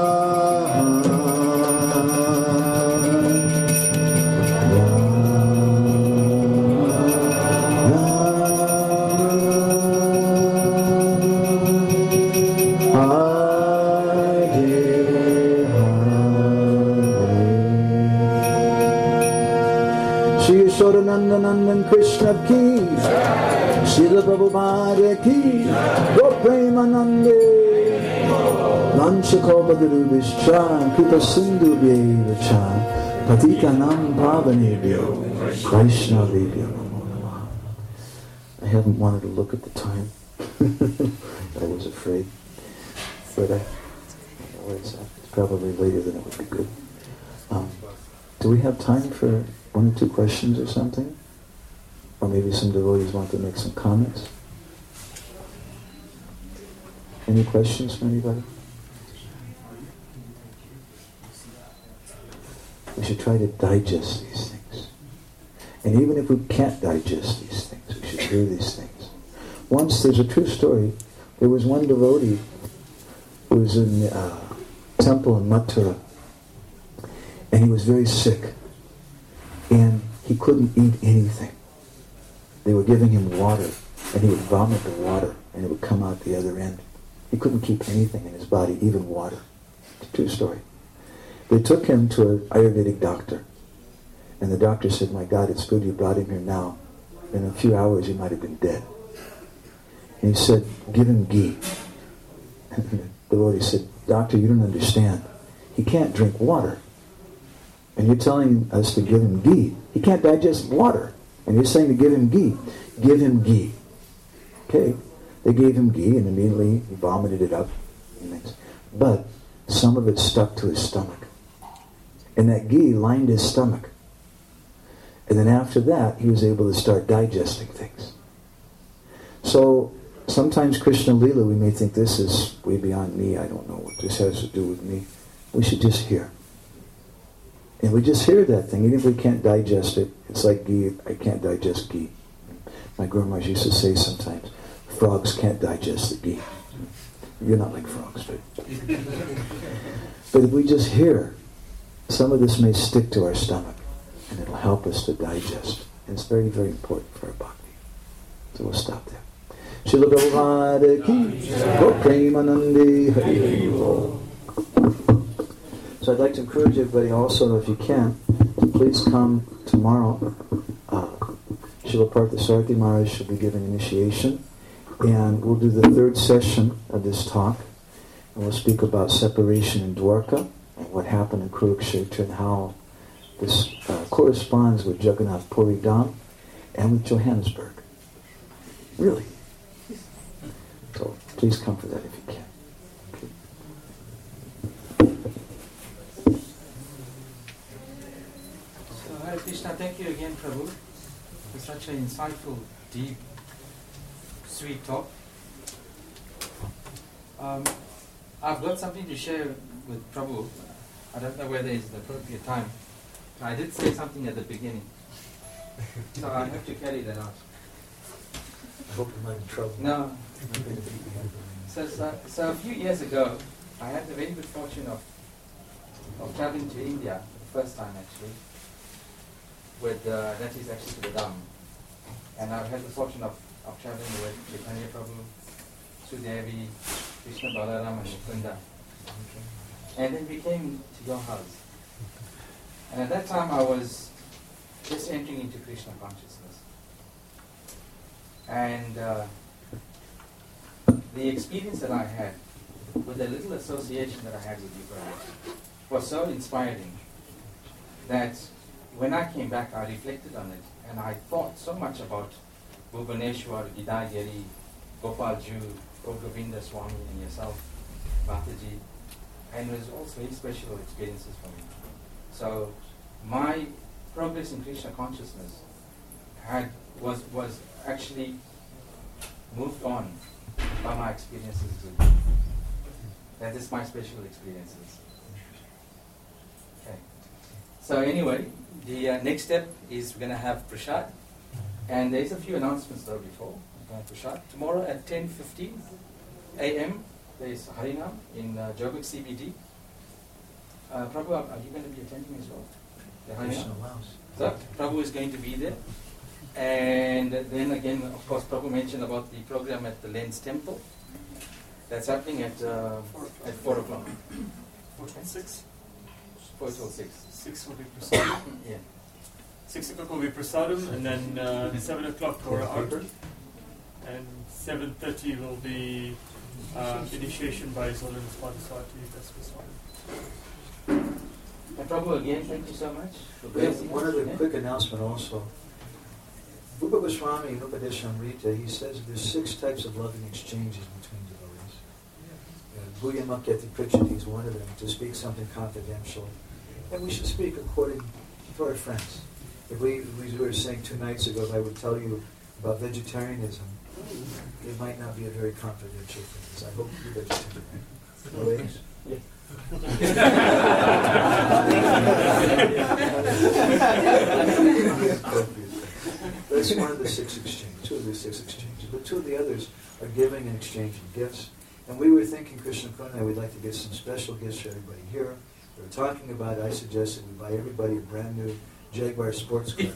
Shri Yashodananda Nandan Krishna ki, Srila Prabhupada ki, Gopremanande, Vanchakalpatarubhishcha, Kripa Sindhu Vyevacha, Patitanam Pavanebhyo, Vaishnavebhyo Namo Namah. I haven't wanted to look at the time. I was afraid. But it's probably later than it would be good. Do we have time for one or two questions or something? Or maybe some devotees want to make some comments? Any questions from anybody? We should try to digest these things. And even if we can't digest these things, we should do these things. Once, there's a true story, there was one devotee who was in the temple in Mathura, and he was very sick, and he couldn't eat anything. They were giving him water, and he would vomit the water, and it would come out the other end. He couldn't keep anything in his body, even water. It's a true story. They took him to an Ayurvedic doctor, and the doctor said, "My God, it's good you brought him here now, in a few hours he might have been dead. And he said, give him ghee. And the devotee said, doctor, you don't understand. He can't drink water. And you're telling us to give him ghee. He can't digest water. And you're saying to give him ghee. Give him ghee. Okay. They gave him ghee and immediately he vomited it up. But some of it stuck to his stomach. And that ghee lined his stomach. And then after that, he was able to start digesting things. So sometimes Krishna Lila, we may think this is way beyond me. I don't know what this has to do with me. We should just hear. And we just hear that thing. Even if we can't digest it, it's like ghee. I can't digest ghee. My grandma used to say sometimes, frogs can't digest the ghee. You're not like frogs, but... But if we just hear, some of this may stick to our stomach, and it'll help us to digest. And it's very, very important for our bhakti. So we'll stop there. Srila Prabhupada ki Go Premanandi Hari Bol. So I'd like to encourage everybody also, if you can, to please come tomorrow. Srila Parthasarathy Maharaj shall be giving initiation. And we'll do the third session of this talk. And we'll speak about separation in Dwarka and what happened in Kurukshetra and how this corresponds with Jagannath Puri Dham and with Johannesburg. Really. So please come for that if you can. Okay. So Hare Krishna, thank you again, Prabhu, for such an insightful, deep, sweet talk. I've got something to share with Prabhu. I don't know whether it's the appropriate time. I did say something at the beginning, so I have to carry that out. I hope you're not in trouble. No. So a few years ago, I had the very good fortune of traveling to India, the first time actually, with, that is actually to the Dham. And I've had the fortune of traveling with Chaitanya Prabhu, Sudevi, Krishna Balaram and Mukunda. And then we came to your house. And at that time I was just entering into Krishna consciousness. And the experience that I had with the little association that I had with you, Prabhu, was so inspiring that when I came back I reflected on it and I thought so much about Bhubaneswar, Gidagiri, Gopal Ju, Govinda Swami and yourself, Mataji, and it was also very special experiences for me. So my progress in Krishna consciousness was actually moved on by my experiences with you. That is my special experiences. Okay. So anyway, the next step is we're going to have Prashad. And there's a few announcements though before Prashad. Tomorrow at 10:15 a.m. there's Harinam in Joburg CBD. Prabhu, are you going to be attending as well? The Harinam? So Prabhu is going to be there. And then again, of course, Prabhu mentioned about the program at the Lens Temple. That's happening at 4 o'clock. 4 till 6? 4 till 6. 6 will be prasadam. Yeah. 6 o'clock will be prasadam, and then 7 o'clock Torah Arti. And 7:30 will be initiation by Zolan's Parthasarathy. That's prasadam. And Prabhu, again, thank you so much. One other quick announcement also. Rupa Goswami in Upadeshamrita, he says there's 6 types of loving exchanges between devotees. Bhuyamaketi Prichati is one of them, to speak something confidential. And we should speak according to our friends. If we were saying 2 nights ago, if I would tell you about vegetarianism, it might not be a very confidential thing, because I hope you're vegetarian. No eggs? Yeah. That's one of the 6 exchanges, 2 of the 6 exchanges. But 2 of the others are giving and exchanging gifts. And we were thinking, Krishna Karuna, we'd like to get some special gifts for everybody here. We were talking about it. I suggested we buy everybody a brand new Jaguar sports car.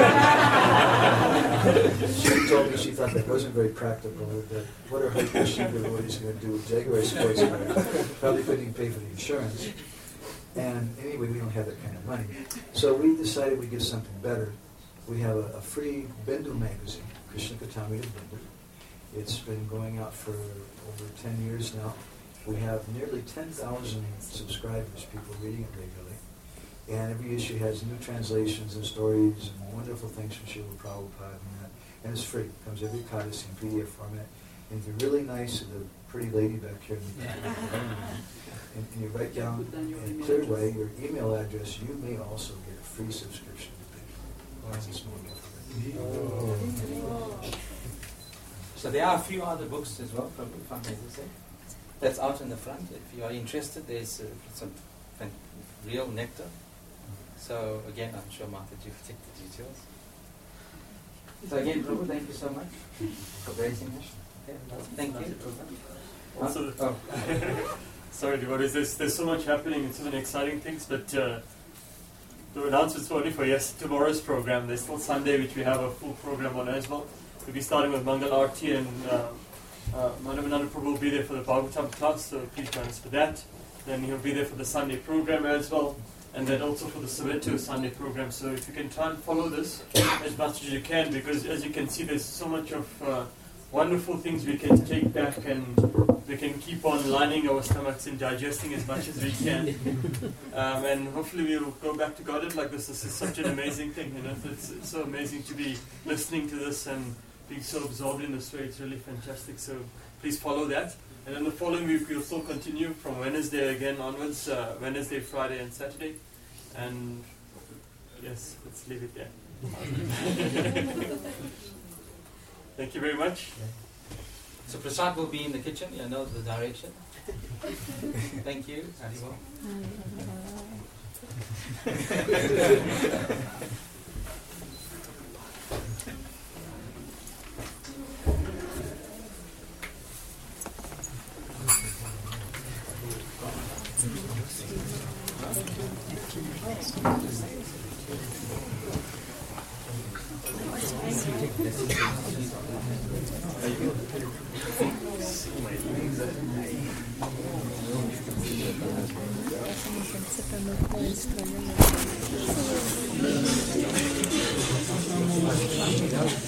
She told me she thought that wasn't very practical. That what are her Krishna devotees going to do with Jaguar sports car? Probably couldn't even pay for the insurance. And anyway, we don't have that kind of money. So we decided we'd give something better. we have a free Bindu magazine, Krishna Katamrita Bindu. It's been going out for over 10 years now. We have nearly 10,000 subscribers, people reading it regularly. And every issue has new translations and stories and wonderful things from Srila Prabhupada and that. And it's free. It comes every Ekadasi in PDF format. And if you're really nice to the pretty lady back here, and you write down in a clear way your email address, you may also get a free subscription to So there are a few other books as well, if I may say. That's out in the front. If you are interested, there's some real nectar. So again, I'm sure Martha, you've checked the details. So again, Prabhu, thank you so much for gracing us. Thank you. Also, sorry, devotees, there's so much happening and so many exciting things, but the announcements were only for tomorrow's program. There's still Sunday, which we have a full program on as well. We'll be starting with Mangal Arti, and Madhavananda Prabhu will be there for the Bhagavatam class, so please join us for that. Then he'll be there for the Sunday program as well, and then also for the Soweto Sunday program. So if you can try and follow this as much as you can, because as you can see, there's so much of wonderful things we can take back, and we can keep on lining our stomachs and digesting as much as we can. And hopefully we'll go back to Godhead like this. This is such an amazing thing, you know. It's so amazing to be listening to this and being so absorbed in this way. It's really fantastic. So please follow that. And then the following week we'll still continue from Wednesday again onwards, Wednesday, Friday and Saturday. And yes, let's leave it there. Thank you very much. So Prasad will be in the kitchen, you know the direction. Thank you. Haribo. C'est pas